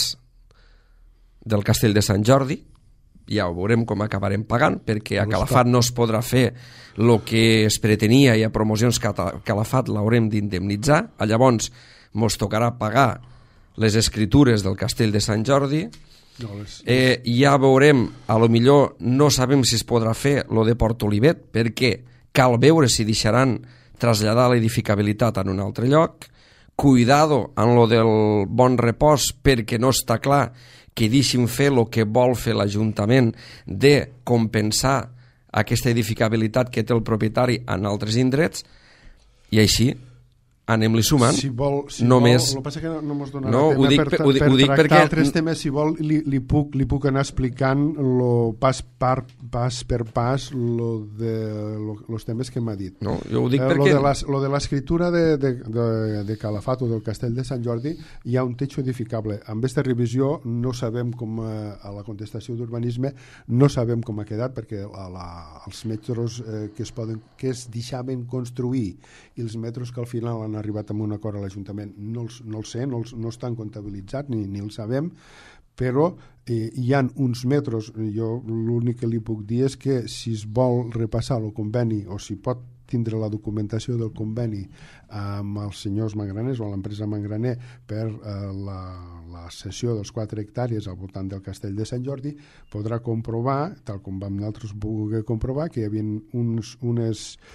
del Castell de Sant Jordi, ja ho veurem com acabarem pagant, perquè a Calafat no es podrà fer el que es pretenia i a promocions que a Calafat l'haurem d'indemnitzar, llavors mos tocarà pagar les escritures del Castell de Sant Jordi, eh, ja veurem, a lo millor no sabem si es podrà fer lo de Port Olivet, perquè cal veure si deixaran traslladar l'edificabilitat en un altre lloc, cuidado en lo del bon repòs, perquè no està clar que deixin fer el que vol fer l'Ajuntament de compensar aquesta edificabilitat que té el propietari en altres indrets, i així anem-li sumant. Si vol, si només... vol, el que passa que no, no mos donarà no, tema dic, per, ho dic, per ho dic tractar perquè... altres temes, si vol li, li, puc, li puc anar explicant lo pas, par, pas per pas lo de lo, los temes que m'ha dit. No, jo ho dic eh, perquè... Lo de, la, lo de l'escriptura de, de, de, de Calafat o del Castell de Sant Jordi hi ha un techo edificable. Amb aquesta revisió no sabem com, eh, a la contestació d'urbanisme, no sabem com ha quedat perquè a la, els metros eh, que, es poden, que es deixaven construir i els metros que al final han arribat amb un acord a l'Ajuntament no els, no els sé, no, els, no estan comptabilitzats ni, ni els sabem, però eh, hi ha uns metros, jo l'únic que li puc dir és que si es vol repassar el conveni o si pot tindre la documentació del conveni amb els senyors Mangraner o l'empresa Mangraner per eh, la, la cessió dels quatre hectàrees al voltant del Castell de Sant Jordi, podrà comprovar, tal com vam nosaltres voler comprovar, que hi havia uns, unes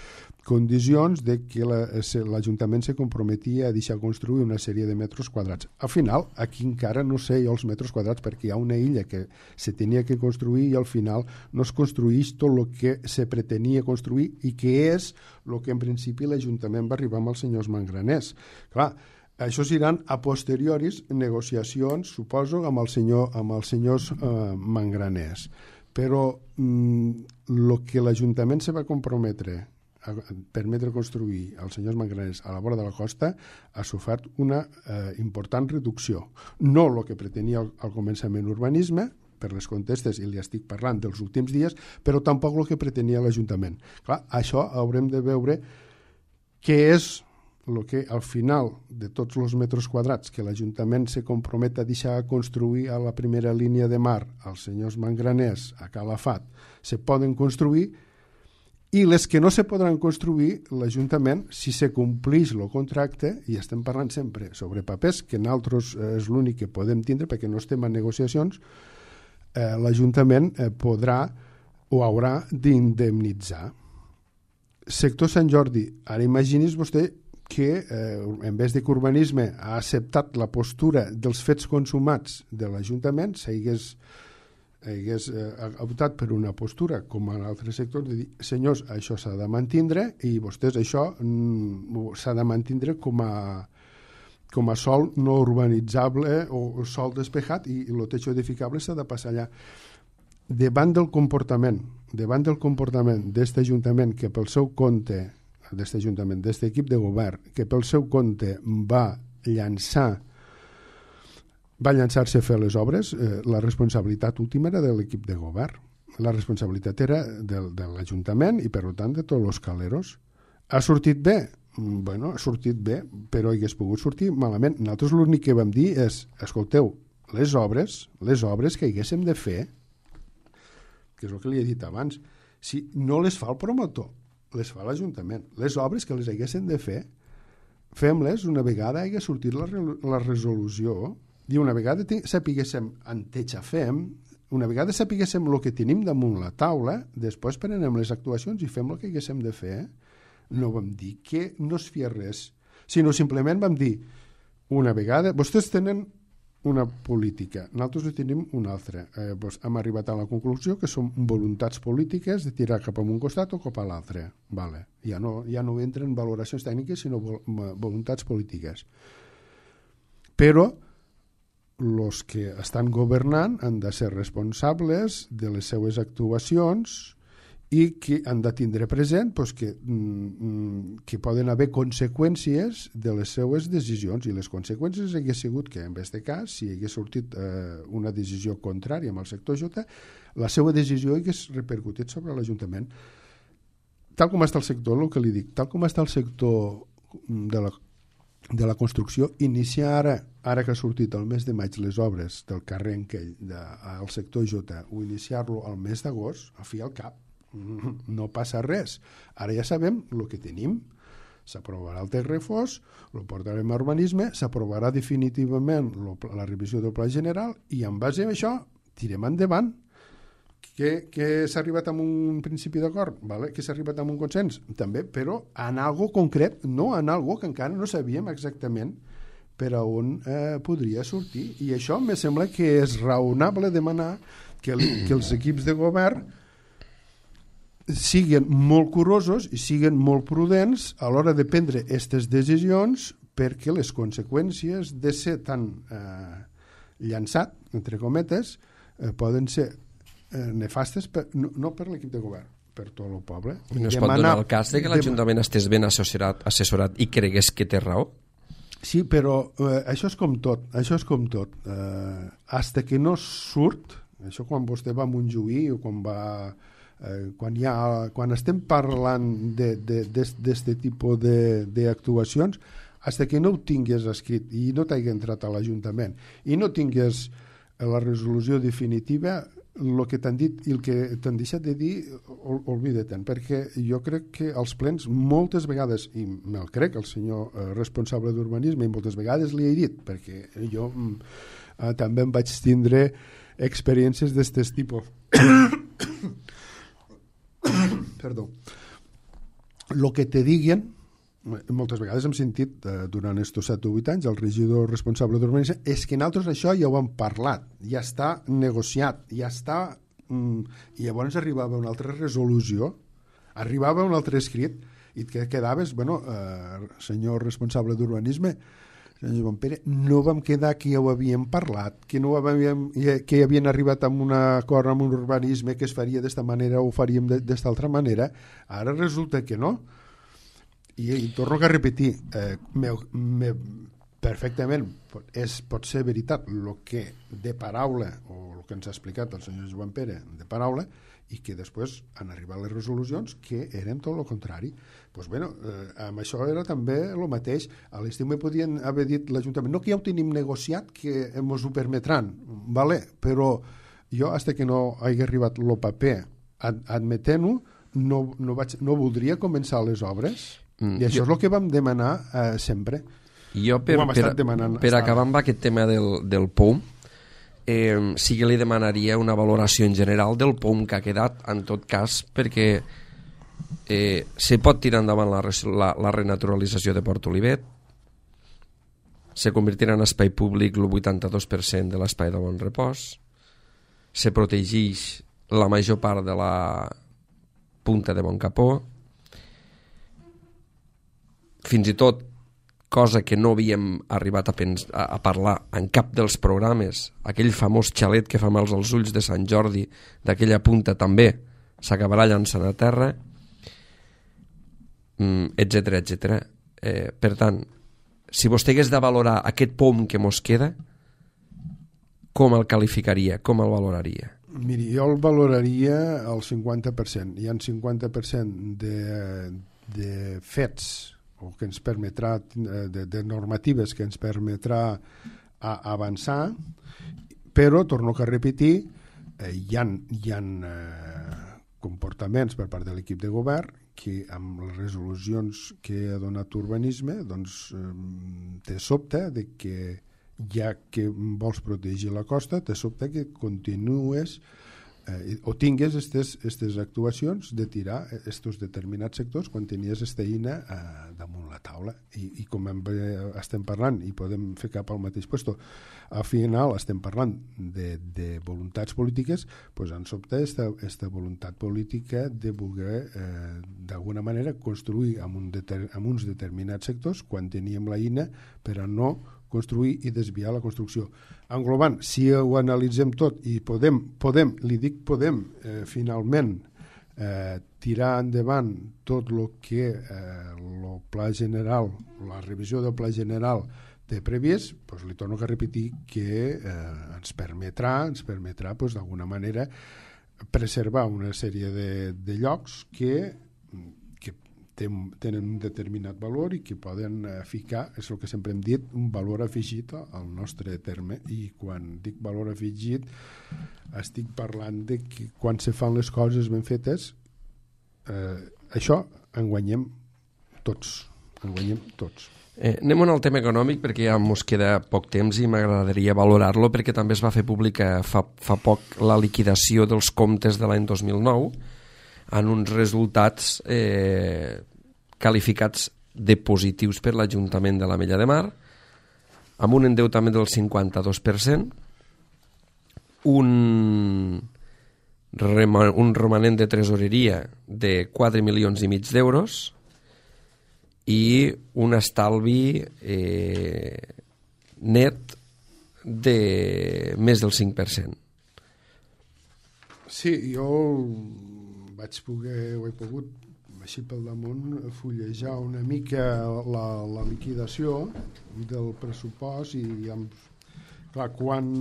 condicions de que l'Ajuntament se comprometia a deixar construir una sèrie de metres quadrats. Al final, aquí encara no sé jo els metres quadrats, perquè hi ha una illa que se tenia que construir i al final no es construïx tot el que se pretenia construir i que és el que en principi l'Ajuntament va arribar amb els senyors Mangraners. Clar, això seran a posterioris negociacions, suposo, amb, el senyor, amb els senyors eh, Mangraners. Però el que l'Ajuntament se va comprometre a permetre construir als senyors Mangraners a la vora de la costa ha sofert una eh, important reducció. No el que pretenia al, al començament urbanisme, per les contestes, i li estic parlant dels últims dies, però tampoc el que pretenia l'Ajuntament. Clar, això haurem de veure què és el que al final de tots els metres quadrats que l'Ajuntament se compromet a deixar construir a la primera línia de mar als senyors Mangraners a Calafat se poden construir, i les que no se podran construir, l'Ajuntament, si se complix el contracte, i estem parlant sempre sobre papers, que nosaltres és l'únic que podem tindre perquè no estem en negociacions, eh, l'Ajuntament eh, podrà o haurà d'indemnitzar. Sector Sant Jordi, ara imagini's vostè que eh, en vez de que urbanisme ha acceptat la postura dels fets consumats de l'Ajuntament, s'hagués hagués eh, optat per una postura com en altres sectors de dir, senyors, això s'ha de mantindre i vostès això mm, s'ha de mantindre com a com a sòl no urbanitzable o sòl despejat i el techo edificable s'ha de passar allà. Davant del comportament davant del comportament d'este Ajuntament que pel seu compte d'este Ajuntament, d'este equip de govern que pel seu compte va llançar va llançar-se a fer les obres, eh, la responsabilitat última era de l'equip de govern. La responsabilitat era de, de l'Ajuntament i, per tant, de tots els caleros. Ha sortit bé? Bueno, ha sortit bé, però hagués pogut sortir malament. Nosaltres l'únic que vam dir és, escolteu, les obres, les obres que haguéssim de fer, que és el que li he dit abans, si no les fa el promotor, les fa l'Ajuntament. Les obres que les haguéssim de fer, fem-les una vegada hagués sortit la, la resolució. I una vegada sapiguéssim en què fem, una vegada sapiguéssim el que tenim damunt la taula, després prenem les actuacions i fem el que haguéssim de fer. No vam dir que no es fia res, sinó simplement vam dir una vegada, vostès tenen una política, nosaltres tenim una altra. Eh, doncs hem arribat a la conclusió que són voluntats polítiques de tirar cap a un costat o cap a l'altre. Vale. Ja, no, ja no entren valoracions tècniques, sinó voluntats polítiques. Però els que estan governant han de ser responsables de les seues actuacions i que han de tindre present pues, que, que poden haver conseqüències de les seues decisions, i les conseqüències hagués sigut que en aquest cas, si hagués sortit eh, una decisió contrària amb el sector J, la seva decisió hagués repercutit sobre l'Ajuntament. Tal com està el sector, el que li dic, tal com està el sector de la de la construcció, iniciar ara, ara que ha sortit el mes de maig les obres del carrer Enquell de, al sector J, o iniciar-lo al mes d'agost, a fi al cap, no passa res. Ara ja sabem el que tenim, s'aprovarà el text refós, el portarem a urbanisme, s'aprovarà definitivament lo, la revisió del pla general i en base a això tirem endavant. Que, que s'ha arribat a un principi d'acord, vale? Que s'ha arribat a un consens, també, però en algo concret, no en algo que encara no sabíem exactament per a on eh, podria sortir. I això me sembla que és raonable demanar que, el, que els equips de govern siguin molt curosos i siguin molt prudents a l'hora de prendre aquestes decisions, perquè les conseqüències de ser tan eh, llançat, entre cometes, eh, poden ser Eh, nefastes per, no, no per l'equip de govern, per tot el poble. No es pot donar el cas de que l'Ajuntament estés ben assessorat, assessorat i cregués que té raó? Sí, però eh, això és com tot, això és com tot. Eh, hasta que no surt, això quan vostè va a Montjuïc o quan va... Eh, quan, hi ha, quan estem parlant d'aquest tipus d'actuacions, hasta que no ho tingués escrit i no t'hagi entrat a l'Ajuntament i no tingués la resolució definitiva, el que t'han dit i el que t'han deixat de dir, oblida-te'n, perquè jo crec que els plens moltes vegades, i me'l crec el senyor eh, responsable d'urbanisme, i moltes vegades li he dit, perquè jo eh, també em vaig tindre experiències d'aquest tipus. Perdó. el que te diguen, moltes vegades hem sentit eh, durant estos set o vuit anys el regidor responsable d'urbanisme, és que nosaltres això ja ho hem parlat, ja està negociat, ja està... Mm, i llavors arribava una altra resolució, arribava un altre escrit, i et quedaves, bueno, eh, senyor responsable d'urbanisme, senyor Bonpere, no vam quedar que ja ho havíem parlat, que no havíem, que havien arribat a un acord amb un urbanisme que es faria d'esta manera o ho faríem d'esta altra manera, ara resulta que no. I, i torno a repetir, eh, me, me, perfectament és, pot ser veritat el que de paraula, o el que ens ha explicat el senyor Joan Pere de paraula, i que després han arribat les resolucions que eren tot el contrari. Pues bueno, eh, amb això era també el mateix. A l'estiu me podien haver dit l'Ajuntament, no, que ja ho tenim negociat, que ens ho permetran, vale? Però jo, fins que no hagi arribat el paper ad admetent-ho, no, no, vaig, no voldria començar les obres, mm, i això jo... és el que vam demanar eh, sempre. Jo, per, per, per acabar amb aquest tema del, del P O M, Eh, sí que li demanaria una valoració en general del P O M que ha quedat, en tot cas, perquè eh, se pot tirar endavant la, la, la renaturalització de Port Olivet, se convertirà en espai públic el vuitanta-dos per cent de l'espai de Bon Repòs, se protegeix la major part de la punta de Bon Capó, fins i tot cosa que no havíem arribat a, a, a parlar en cap dels programes, aquell famós xalet que fa mals als ulls de Sant Jordi, d'aquella punta també s'acabarà llançant a terra, etcètera, etcètera. Eh, per tant, si vostè hagués de valorar aquest P O M que mos queda, com el qualificaria, com el valoraria? Miri, jo el valoraria al cinquanta per cent. Hi ha un cinquanta per cent de, de fets o que ens permetrà, de, de normatives que ens permetrà a avançar, però, torno a repetir, eh, hi ha, hi ha eh, comportaments per part de l'equip de govern que amb les resolucions que ha donat urbanisme doncs eh, te sobta de que ja que vols protegir la costa, te sobta que continues eh, o tingues aquestes actuacions de tirar aquests determinats sectors quan tenies aquesta eina eh, damunt la taula. I, i com hem, eh, estem parlant, i podem fer cap al mateix puesto, al final estem parlant de, de voluntats polítiques, doncs en sobte aquesta voluntat política de voler eh, d'alguna manera construir amb, un deter, amb uns determinats sectors quan teníem la eina per a no construir i desviar la construcció. Englobant, si ho analitzem tot i podem, podem li dic podem, eh, finalment eh, tirar endavant tot el que eh, el pla general, la revisió del pla general té previst, doncs li torno a repetir que eh, ens permetrà, ens permetrà doncs, d'alguna manera preservar una sèrie de, de llocs que tenen un determinat valor i que poden ficar, és el que sempre hem dit, un valor afegit al nostre terme. I quan dic valor afegit estic parlant de que quan se fan les coses ben fetes eh, això en guanyem tots, en guanyem tots. Eh, anem al tema econòmic perquè ja ens queda poc temps i m'agradaria valorar-lo perquè també es va fer pública fa, fa poc la liquidació dels comptes de l'any dos mil nou en uns resultats eh, qualificats de positius per l'Ajuntament de l'Ametlla de Mar, amb un endeutament del cinquanta-dos per cent, un, un romanent de tresoreria de quatre milions i mig d'euros i un estalvi eh, net de més del cinc per cent. Sí, jo vaig poder, ho he pogut així pel damunt, fullejar una mica la, la liquidació del pressupost i amb, clar, quan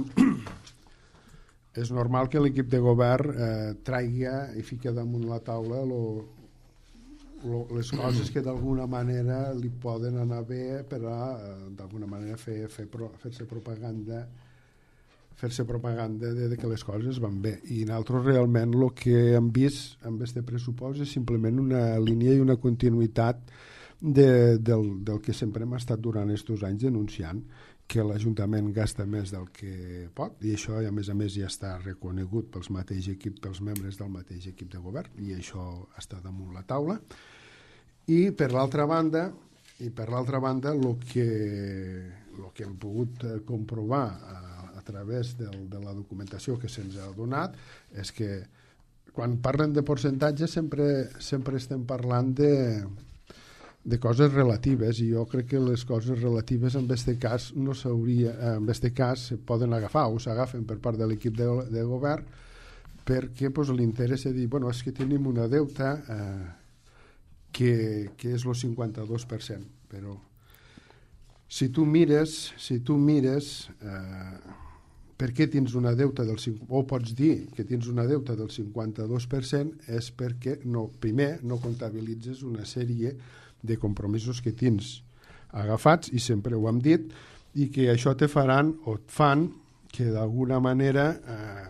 és normal que l'equip de govern eh, traiga i fica damunt la taula lo, lo, les coses que d'alguna manera li poden anar bé per a d'alguna manera fer, fer, fer-se propaganda fer-se propaganda de, de que les coses van bé. I nosaltres realment el que hem vist amb aquest pressupost és simplement una línia i una continuïtat de, del, del que sempre hem estat durant aquests anys denunciant, que l'Ajuntament gasta més del que pot, i això a més a més ja està reconegut pels mateix equip, pels membres del mateix equip de govern, i això està damunt la taula. I per l'altra banda, i per l'altra banda, el que, lo que hem pogut comprovar a, a través del, de la documentació que se'ns ha donat és que quan parlen de percentatges sempre, sempre estem parlant de, de coses relatives, i jo crec que les coses relatives en aquest cas no s'hauria, en aquest cas se poden agafar o s'agafen per part de l'equip de, de govern, perquè pues, l'interès és dir, bueno, és que tenim una deuta eh, que, que és el cinquanta-dos per cent, però si tu mires, si tu mires eh, per què tens una deuta del cinquanta, o pots dir que tens una deuta del cinquanta-dos per cent, és perquè no, primer no comptabilitzes una sèrie de compromisos que tens agafats, i sempre ho hem dit, i que això te faran o et fan que d'alguna manera eh,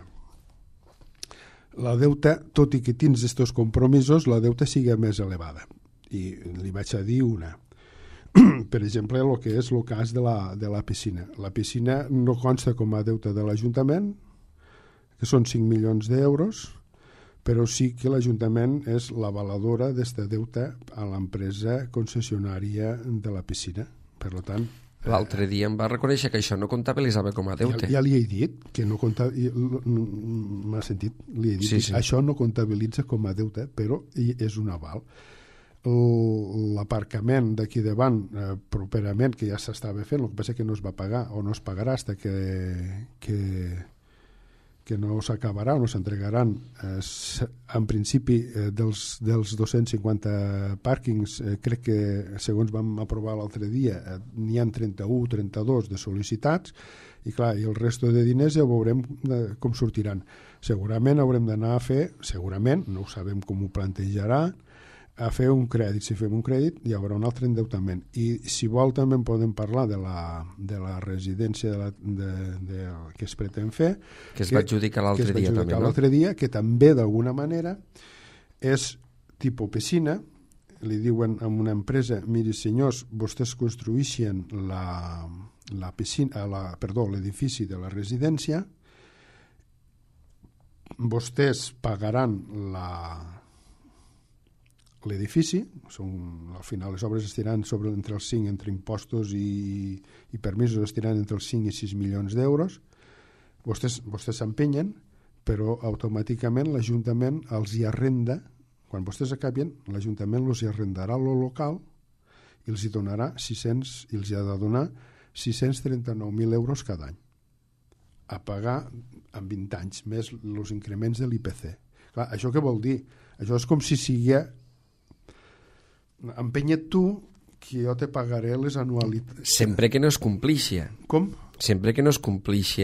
la deuta, tot i que tens aquests compromisos, la deuta sigui més elevada. I li vaig a dir una. Per exemple, el que és el cas de la, de la piscina. La piscina no consta com a deuta de l'Ajuntament, que són cinc milions d'euros, però sí que l'Ajuntament és l'avaladora d'esta deuta a l'empresa concessionària de la piscina. Per tant, l'altre dia em va reconèixer que això no comptabilitzava com a deute. Ja, ja li he dit que no comptabilitza, m'ha sentit, li he dit sí, que sí. això no comptabilitza com a deute, però és un aval. L'aparcament d'aquí davant eh, properament, que ja s'estava fent, el que passa que no es va pagar o no es pagarà fins que, que, que no s'acabarà o no s'entregaran eh, en principi eh, dels, dels dos-cents cinquanta pàrquings, eh, crec que segons vam aprovar l'altre dia eh, n'hi ha trenta-u o trenta-dos de sol·licitats, i clar, i el resto de diners ja veurem eh, com sortiran. Segurament haurem d'anar a fer, segurament, no ho sabem com ho plantejarà, a fer un crèdit. Si fem un crèdit hi haurà un altre endeutament, i si vol també en podem parlar de la, de la residència de la, de, de, que es pretén fer, que es va adjudicar l'altre dia també, no? l'altre dia, que també d'alguna manera és tipus piscina. Li diuen a una empresa, miri senyors, vostès construïxen la, la piscina, la, perdó, l'edifici de la residència, vostès pagaran la l'edifici, són, al final les obres estiran sobre, entre els cinc, entre impostos i, i permisos, estiran entre els cinc i sis milions d'euros. Vostès vostès s'empenyen, però automàticament l'Ajuntament els hi arrenda, quan vostès acaben, l'Ajuntament els hi arrendarà el local i els hi donarà sis-cents, i els hi ha de donar sis-cents trenta-nou mil euros cada any, a pagar en vint anys, més els increments de l'I P C. Clar, això què vol dir? Això és com si sigui empenya't tu que jo te pagaré les anualitats. Sempre que no es complixi. Com? Sempre que no es complixi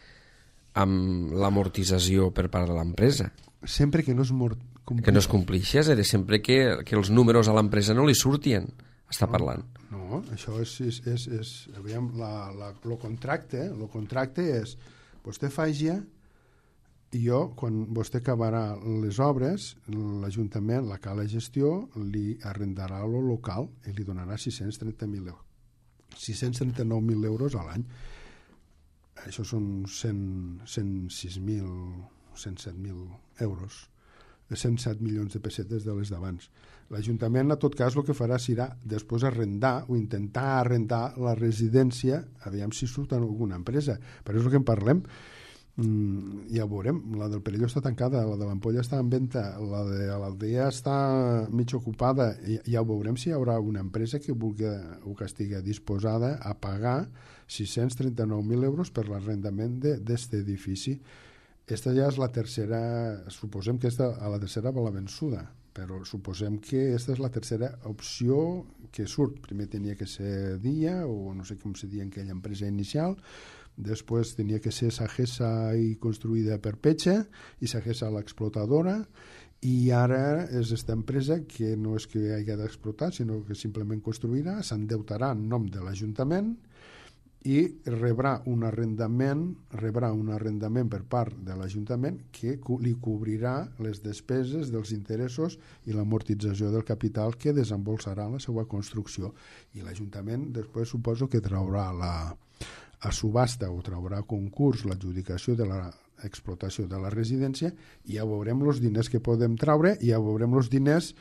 amb l'amortització per part de l'empresa. Sempre que no es mort... Que no es complixi, és a dir, sempre que, que els números a l'empresa no li surtien, està no, parlant. No, això és... és, és, és aviam, la, la, lo contracte, el contracte és, vostè faci i jo, quan vostè acabarà les obres, l'Ajuntament, la cala gestió, li arrendarà el local i li donarà sis-cents trenta mil euros. sis-cents trenta-nou mil euros a l'any. Això són cent, cent sis mil, cent set mil euros. cent set milions de pessetes de les d'abans. L'Ajuntament, en tot cas, el que farà serà després arrendar o intentar arrendar la residència, aviam si surt en alguna empresa. Però és el que en parlem. Mm, ja ho veurem, la del Perelló està tancada, la de l'Ampolla està en venda, la de l'Aldea està mig ocupada, i ja ho veurem si hi haurà una empresa que vulgui o que estigui disposada a pagar sis-cents trenta-nou mil euros per l'arrendament d'aquest edifici. Esta ja és la tercera, suposem que esta, a la tercera va la vençuda, però suposem que esta és la tercera opció que surt. Primer tenia que ser dia, o no sé com se dia en aquella empresa inicial, després tenia que ser Sagesa i construïda per Petxa, i Sagesa l'explotadora, i ara és aquesta empresa que no és que hagi d'explotar, sinó que simplement construirà, s'endeutarà en nom de l'Ajuntament i rebrà un arrendament, rebrà un arrendament per part de l'Ajuntament que li cobrirà les despeses dels interessos i l'amortització del capital que desembolsarà la seva construcció. I l'Ajuntament després suposo que traurà la a subhasta o traurà a concurs l'adjudicació de l'explotació de la residència, i ja veurem els diners que podem traure i ja veurem els diners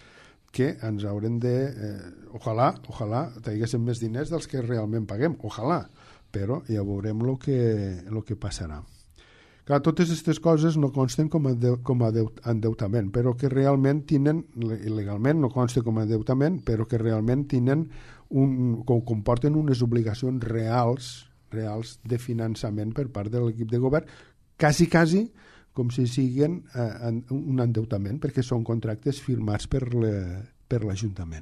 que ens haurem de... Eh, ojalà, ojalà tinguéssim més diners dels que realment paguem, ojalà, però ja veurem el que, lo que passarà. Clar, totes aquestes coses no consten com a, de, com a endeutament, però que realment tenen, legalment no consten com a endeutament, però que realment tenen un, comporten unes obligacions reals, reals de finançament per part de l'equip de govern, quasi, quasi com si siguin eh, un endeutament, perquè són contractes firmats per, le, per l'Ajuntament.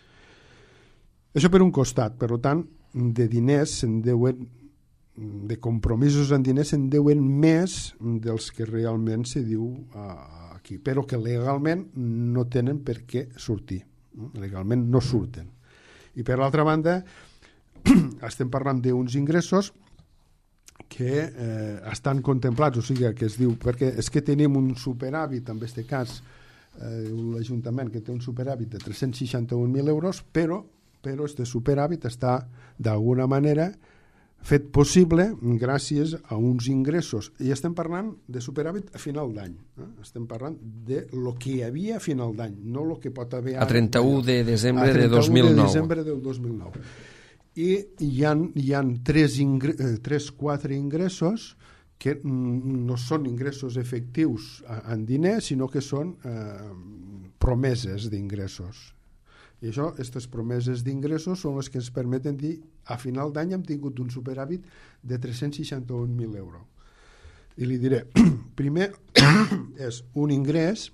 Això per un costat, per tant, de diners se'n deuen de compromisos en diners se'n deuen més dels que realment se diu uh, aquí, però que legalment no tenen per què sortir. Legalment no surten. I per l'altra banda, estem parlant d'uns ingressos que eh, estan contemplats, o sigui, que es diu, perquè és que tenim un superàvit, en aquest cas, eh, l'Ajuntament que té un superàvit de tres-cents seixanta-un mil euros, però, però este superàvit està, d'alguna manera, fet possible gràcies a uns ingressos. I estem parlant de superàvit a final d'any. Eh? Estem parlant de lo que hi havia a final d'any, no lo que pot haver... A trenta-u de desembre de dos mil nou. A trenta-u de desembre del dos mil nou. I hi ha, hi ha tres, ingre, tres, quatre ingressos que no són ingressos efectius en diners, sinó que són eh, promeses d'ingressos. I això, aquestes promeses d'ingressos són les que ens permeten dir a final d'any hem tingut un superàvit de tres-cents seixanta-un mil euros. I li diré, primer és un ingrés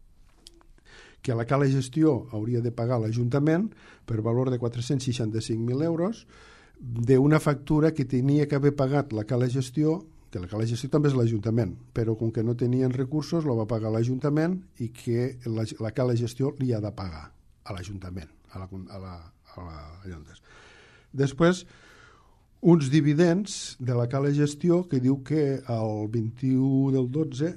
que a la cala gestió hauria de pagar l'Ajuntament per valor de quatre-cents seixanta-cinc mil euros d'una factura que tenia que haver pagat la cala gestió, que la cala gestió també és l'Ajuntament, però com que no tenien recursos la va pagar l'Ajuntament i que la, la cala gestió li ha de pagar a l'Ajuntament, a la, a la, a la Llondes. Després, uns dividends de la cala gestió que diu que el vint-i-u del dotze,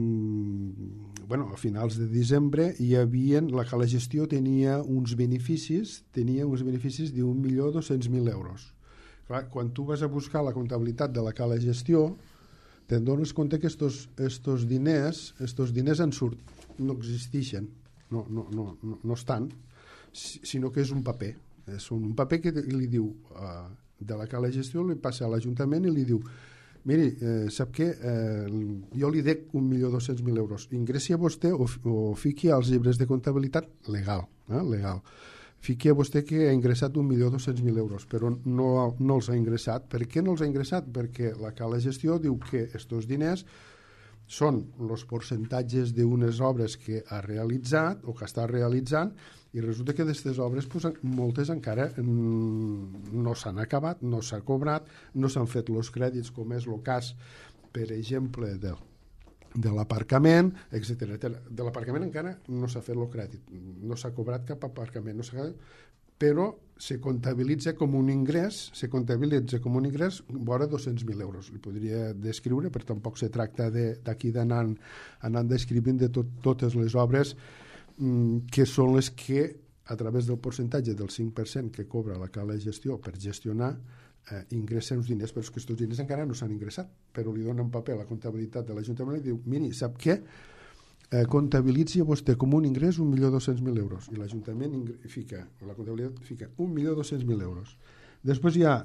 mmm, bueno, a finals de desembre, hi havia, la cala gestió tenia uns beneficis, tenia uns beneficis d'un milió dos-cents mil euros. Clar, quan tu vas a buscar la comptabilitat de la cala gestió, te'n dones compte que estos, estos diners, estos diners en surt, no existeixen. No, no, no, no, no estan, sinó que és un paper. És un paper que li diu uh, de la cala gestió, li passa a l'Ajuntament i li diu miri, eh, sap què? Eh, jo li dec un milió dos-cents mil euros. Ingressi a vostè o, o fiqui als llibres de comptabilitat legal, eh, legal. Fiqui a vostè que ha ingressat un milió dos-cents mil euros, però no, no els ha ingressat. Per què no els ha ingressat? Perquè la cala gestió diu que aquests diners són els percentatges d'unes obres que ha realitzat o que està realitzant i resulta que d'aquestes obres pues, moltes encara no s'han acabat, no s'ha cobrat, no s'han fet els crèdits com és el cas, per exemple, de, de l'aparcament, etcètera. De l'aparcament encara no s'ha fet el crèdit, no s'ha cobrat cap aparcament, no s'ha... però se comptabilitza com un ingrés, se comptabilitza com un ingrés vora dos-cents mil euros. Li podria descriure, però tampoc se tracta d'aquí d'anar anant descrivint de tot, totes les obres mm, que són les que, a través del percentatge del cinc per cent que cobra la cala de gestió per gestionar, eh, ingressen uns diners, però és que aquests diners encara no s'han ingressat, però li donen paper a la comptabilitat de l'Ajuntament i diu, miri, sap què? Eh, comptabilitzi a vostè com un ingrés un milió dos-cents mil euros i l'Ajuntament fica, la comptabilitat fica un milió dos-cents mil euros. Després hi ha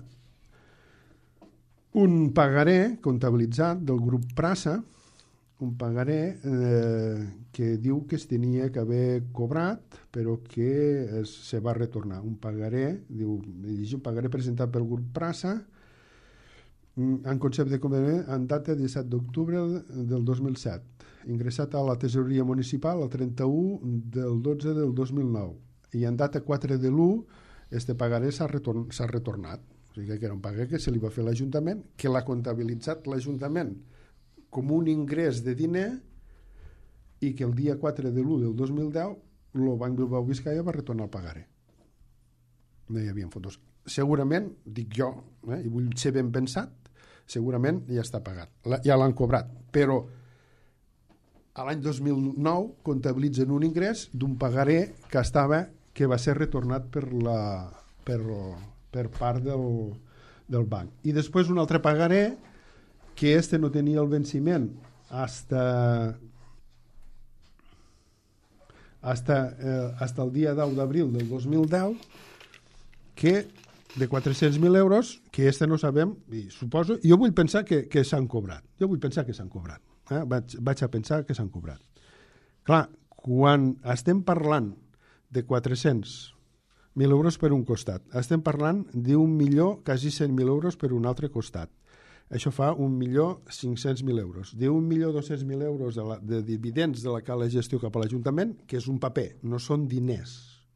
un pagaré comptabilitzat del grup Prasa, un pagaré eh, que diu que es tenia que haver cobrat però que es, se va retornar. Un pagaré, diu, un pagaré presentat pel grup Prasa en concepte de comptament en data disset d'octubre del dos mil set, ingressat a la tesoreria municipal el trenta-u del dotze del dos mil nou i en data quatre de l'u este pagaré s'ha retorn, s'ha retornat, o sigui que era un pagaré que se li va fer a l'Ajuntament, que l'ha comptabilitzat l'Ajuntament com un ingrés de diner i que el dia quatre de l'u del dos mil deu el Banc Bilbao Vizcaya va retornar el pagaré. No hi havia fotos. Segurament, dic jo, eh, i vull ser ben pensat, segurament ja està pagat, ja l'han cobrat, però a l'any dos mil nou comptabilitzen un ingrés d'un pagaré que estava que va ser retornat per, la, per, per part del, del banc. I després un altre pagaré que este no tenia el venciment hasta hasta, eh, hasta el dia deu d'abril del dos mil deu, que de quatre-cents mil euros, que este no sabem, i suposo, jo vull pensar que, que s'han cobrat. Jo vull pensar que s'han cobrat. Eh? Vaig, vaig a pensar que s'han cobrat. Clar, quan estem parlant de quatre-cents mil euros per un costat, estem parlant d'un milió, quasi cent mil euros per un altre costat. Això fa un milió cinc-cents mil euros. D'un milió dos-cents mil euros de, la, de dividends de la cala gestió cap a l'Ajuntament, que és un paper, no són diners.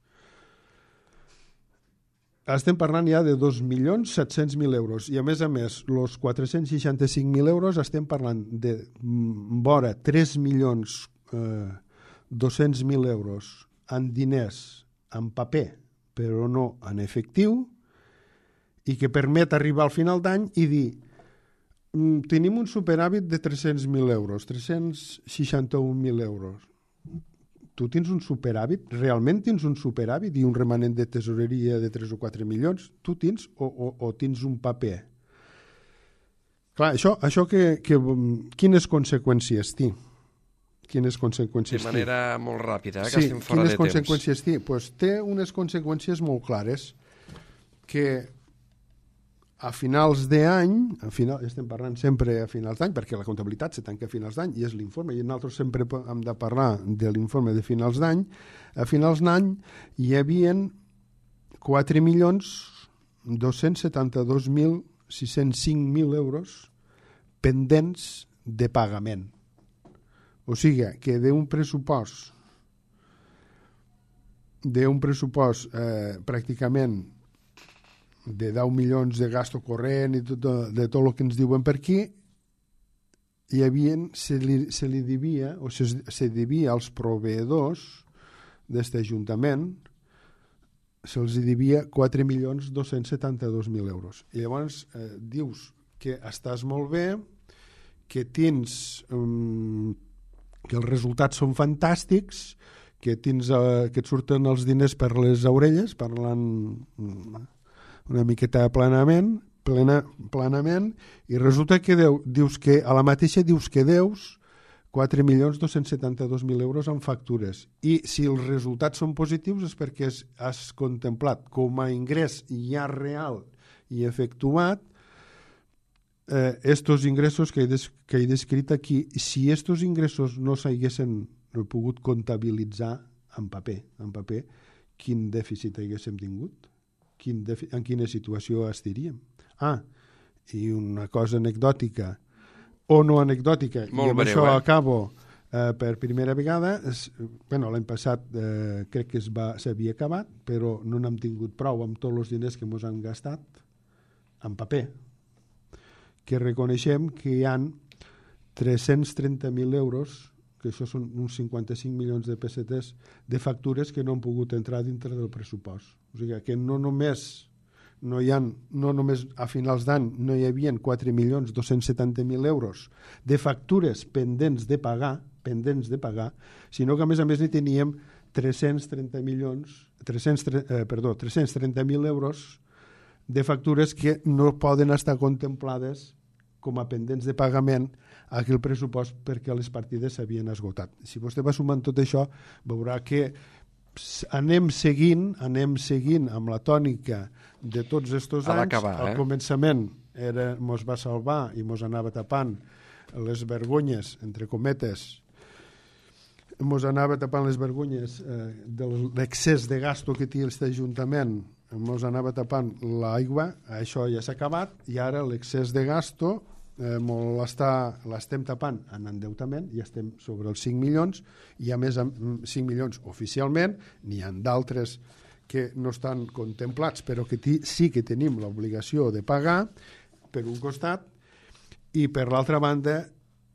Estem parlant ja de dos milions set-cents mil euros i a més a més els quatre-cents seixanta-cinc mil euros estem parlant de vora tres milions dos-cents mil euros en diners en paper però no en efectiu i que permet arribar al final d'any i dir tenim un superàvit de tres-cents mil euros, tres-cents seixanta-un mil euros. Tu tens un superàvit? Realment tens un superàvit i un remanent de tesoreria de tres o quatre milions? Tu tens o, o, o tens un paper? Clar, això, això que, que, quines conseqüències té? Quines conseqüències té? De manera té? Molt ràpida, eh, que sí, estem fora de temps. Quines conseqüències té? Pues té unes conseqüències molt clares que a finals d'any, a final, estem parlant sempre a finals d'any, perquè la comptabilitat se tanca a finals d'any i és l'informe, i nosaltres sempre hem de parlar de l'informe de finals d'any, a finals d'any hi havia quatre milions dos-cents setanta-dos mil sis-cents cinc mil euros pendents de pagament. O sigui, que d'un pressupost d'un pressupost eh, pràcticament de deu milions de gasto corrent i tot, de tot el que ens diuen per aquí, hi havia, se, li, se li devia, o se, se devia als proveïdors d'aquest Ajuntament, se'ls devia quatre milions dos-cents setanta-dos mil euros. I llavors eh, dius que estàs molt bé, que tens um, que els resultats són fantàstics, que, tens, eh, que et surten els diners per les orelles, parlant um, una miqueta planament, plena, planament, i resulta que deu, dius que a la mateixa dius que deus quatre milions dos-cents setanta-dos mil euros en factures. I si els resultats són positius és perquè has contemplat com a ingrés ja real i efectuat eh, estos ingressos que he, des, que he descrit aquí. Si estos ingressos no s'haguessin pogut comptabilitzar en paper, en paper, quin dèficit haguéssim tingut? Quin defi- en quina situació estaríem? Ah, i una cosa anecdòtica, o no anecdòtica, molt i amb breu, això eh? acabo eh, per primera vegada. És, bueno, l'any passat eh, crec que es va, s'havia acabat, però no n'hem tingut prou amb tots els diners que ens han gastat en paper, que reconeixem que hi ha tres-cents trenta mil euros, que això són uns cinquanta-cinc milions de pessetes de factures que no han pogut entrar dintre del pressupost. O sigui que no només no hi ha, no només a finals d'any no hi havia quatre milions dos-cents setanta mil euros de factures pendents de pagar, pendents de pagar, sinó que a més a més n'hi teníem tres-cents trenta milions, tres-cents, eh, perdó, tres-cents trenta mil euros de factures que no poden estar contemplades com a pendents de pagament aquí el pressupost perquè les partides s'havien esgotat. Si vostè va sumant tot això, veurà que anem seguint, anem seguint amb la tònica de tots estos anys. Acabar, eh? Al començament era, mos va salvar i mos anava tapant les vergonyes, entre cometes, mos anava tapant les vergonyes eh, de l'excés de gasto que té aquest Ajuntament, mos anava tapant l'aigua, això ja s'ha acabat, i ara l'excés de gasto eh, l'estem tapant en endeutament i estem sobre els cinc milions, i a més cinc milions oficialment, n'hi ha d'altres que no estan contemplats però que sí que tenim l'obligació de pagar per un costat, i per l'altra banda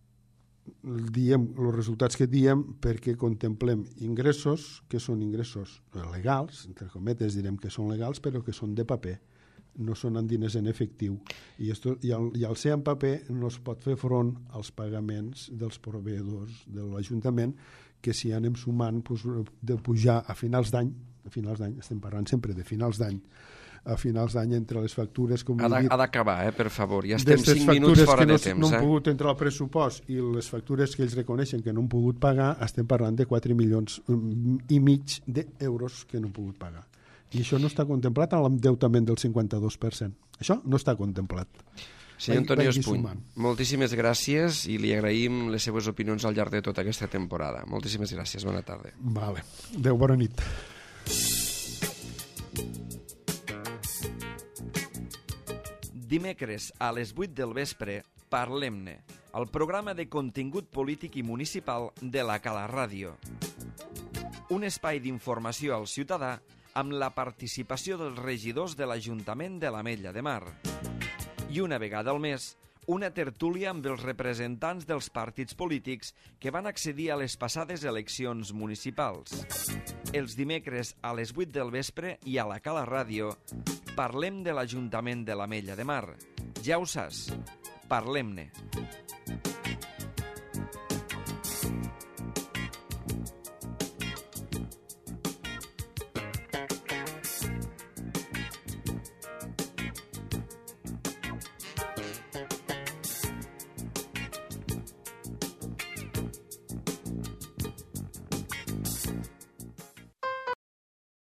diem els resultats que diem perquè contemplem ingressos que són ingressos legals, entre cometes direm que són legals, però que són de paper, no són en diners en efectiu, i, esto, i, al, i al ser en paper no es pot fer front als pagaments dels proveïdors de l'Ajuntament, que si anem sumant pues, de pujar a finals d'any, a finals d'any, estem parlant sempre de finals d'any, a finals d'any entre les factures, com ha he dit... Ha d'acabar, eh, per favor. Ja estem D'estes cinc minuts fora no, de temps. no han eh? pogut entrar al pressupost i les factures que ells reconeixen que no han pogut pagar, estem parlant de quatre milions i mig d'euros que no han pogut pagar. I això no està contemplat en l'endeutament del cinquanta-dos per cent. Això no està contemplat. Senyor Antonio Espuny, moltíssimes gràcies i li agraïm les seves opinions al llarg de tota aquesta temporada. Moltíssimes gràcies, bona tarda. Vale. Adéu, bona nit. Dimecres a les vuit del vespre, Parlem-ne, el programa de contingut polític i municipal de la Cala Ràdio. Un espai d'informació al ciutadà amb la participació dels regidors de l'Ajuntament de l'Ametlla de Mar. I una vegada al mes, una tertúlia amb els representants dels partits polítics que van accedir a les passades eleccions municipals. Els dimecres a les vuit del vespre i a la Cala Ràdio parlem de l'Ajuntament de l'Ametlla de Mar. Ja ho saps, parlem-ne.